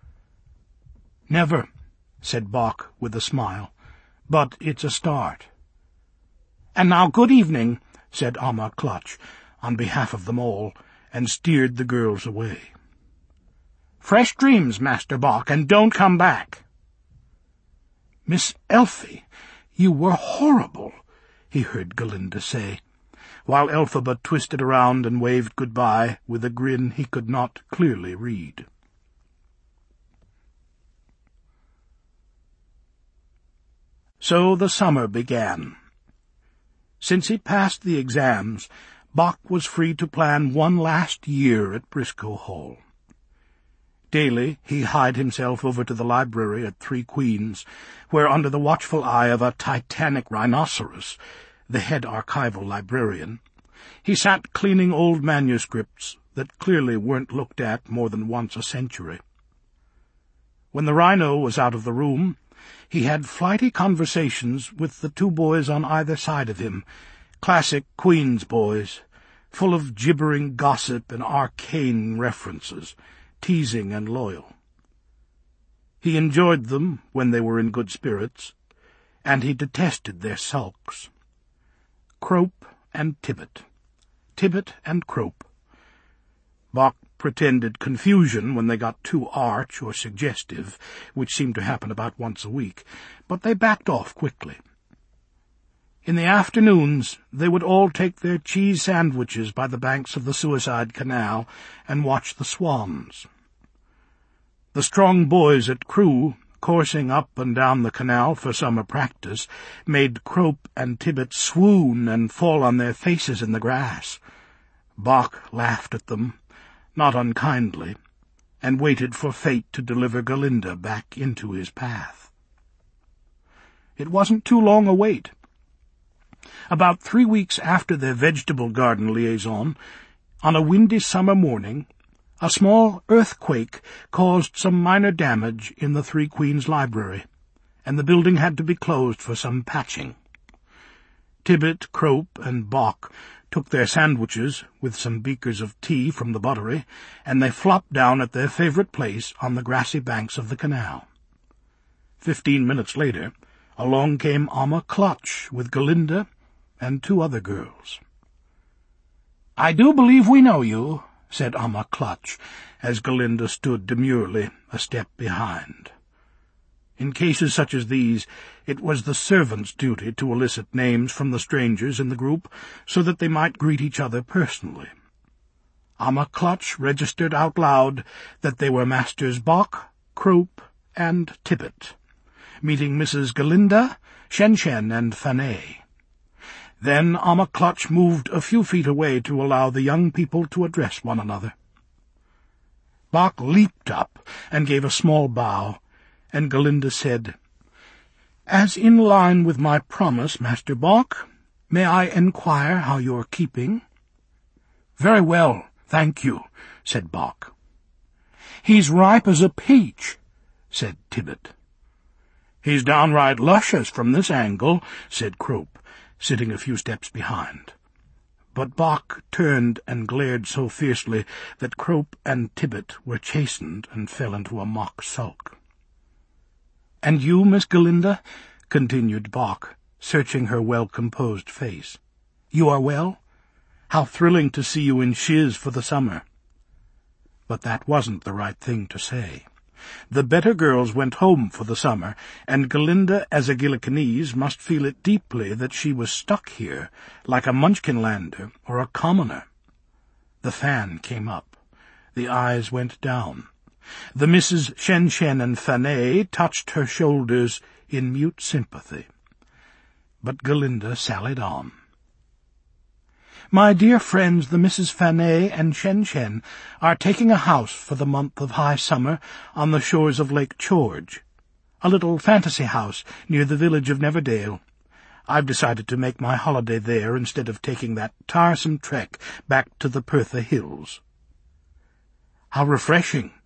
Never, said Bock with a smile, but it's a start. And now good evening, said Alma Clutch, on behalf of them all, and steered the girls away. Fresh dreams, Master Bock, and don't come back. Miss Elfie, you were horrible, he heard Galinda say, while Elphaba twisted around and waved good-bye with a grin he could not clearly read. So the summer began. Since he passed the exams, Bock was free to plan one last year at Briscoe Hall. Daily he hied himself over to the library at Three Queens, where, under the watchful eye of a titanic rhinoceros, the head archival librarian, he sat cleaning old manuscripts that clearly weren't looked at more than once a century. When the rhino was out of the room, he had flighty conversations with the two boys on either side of him, classic Queen's boys, full of gibbering gossip and arcane references, teasing and loyal. He enjoyed them when they were in good spirits, and he detested their sulks. Crope and Tibbet. Tibbet and Crope. Bock pretended confusion when they got too arch or suggestive, which seemed to happen about once a week, but they backed off quickly. In the afternoons they would all take their cheese sandwiches by the banks of the Suicide Canal and watch the swans. The strong boys at Crewe, coursing up and down the canal for summer practice, made Crope and Tibbet swoon and fall on their faces in the grass. Bock laughed at them, not unkindly, and waited for fate to deliver Galinda back into his path. It wasn't too long a wait. About three weeks after their vegetable garden liaison, on a windy summer morning, a small earthquake caused some minor damage in the Three Queens library, and the building had to be closed for some patching. Tibbet, Crope, and Bock took their sandwiches, with some beakers of tea from the buttery, and they flopped down at their favourite place on the grassy banks of the canal. Fifteen minutes later, along came Amma Clutch with Galinda and two other girls. "I do believe we know you," said Amma Clutch, as Galinda stood demurely a step behind. In cases such as these, it was the servant's duty to elicit names from the strangers in the group, so that they might greet each other personally. Amma Clutch registered out loud that they were Masters Bock, Crope, and Tibbet, meeting Missus Galinda, Shen-Shen, and Fanny. Then Amma Clutch moved a few feet away to allow the young people to address one another. Bock leaped up and gave a small bow, and Galinda said, "As in line with my promise, Master Bock, may I enquire how you're keeping?" "Very well, thank you," said Bock. "He's ripe as a peach," said Tibbet. "He's downright luscious from this angle," said Crope, sitting a few steps behind. But Bock turned and glared so fiercely that Crope and Tibbet were chastened and fell into a mock sulk. "And you, Miss Galinda," continued Bock, searching her well-composed face, "you are well? How thrilling to see you in shiz for the summer." But that wasn't the right thing to say. The better girls went home for the summer, and Galinda, as a Gillicanese, must feel it deeply that she was stuck here, like a Munchkinlander or a commoner. The fan came up. The eyes went down. The Misses Shen-Shen and Fanny touched her shoulders in mute sympathy. But Galinda sallied on. "My dear friends, the Misses Fanny and Shen-Shen are taking a house for the month of high summer on the shores of Lake George, a little fantasy house near the village of Neverdale. I've decided to make my holiday there instead of taking that tiresome trek back to the Pertha Hills." "How refreshing,"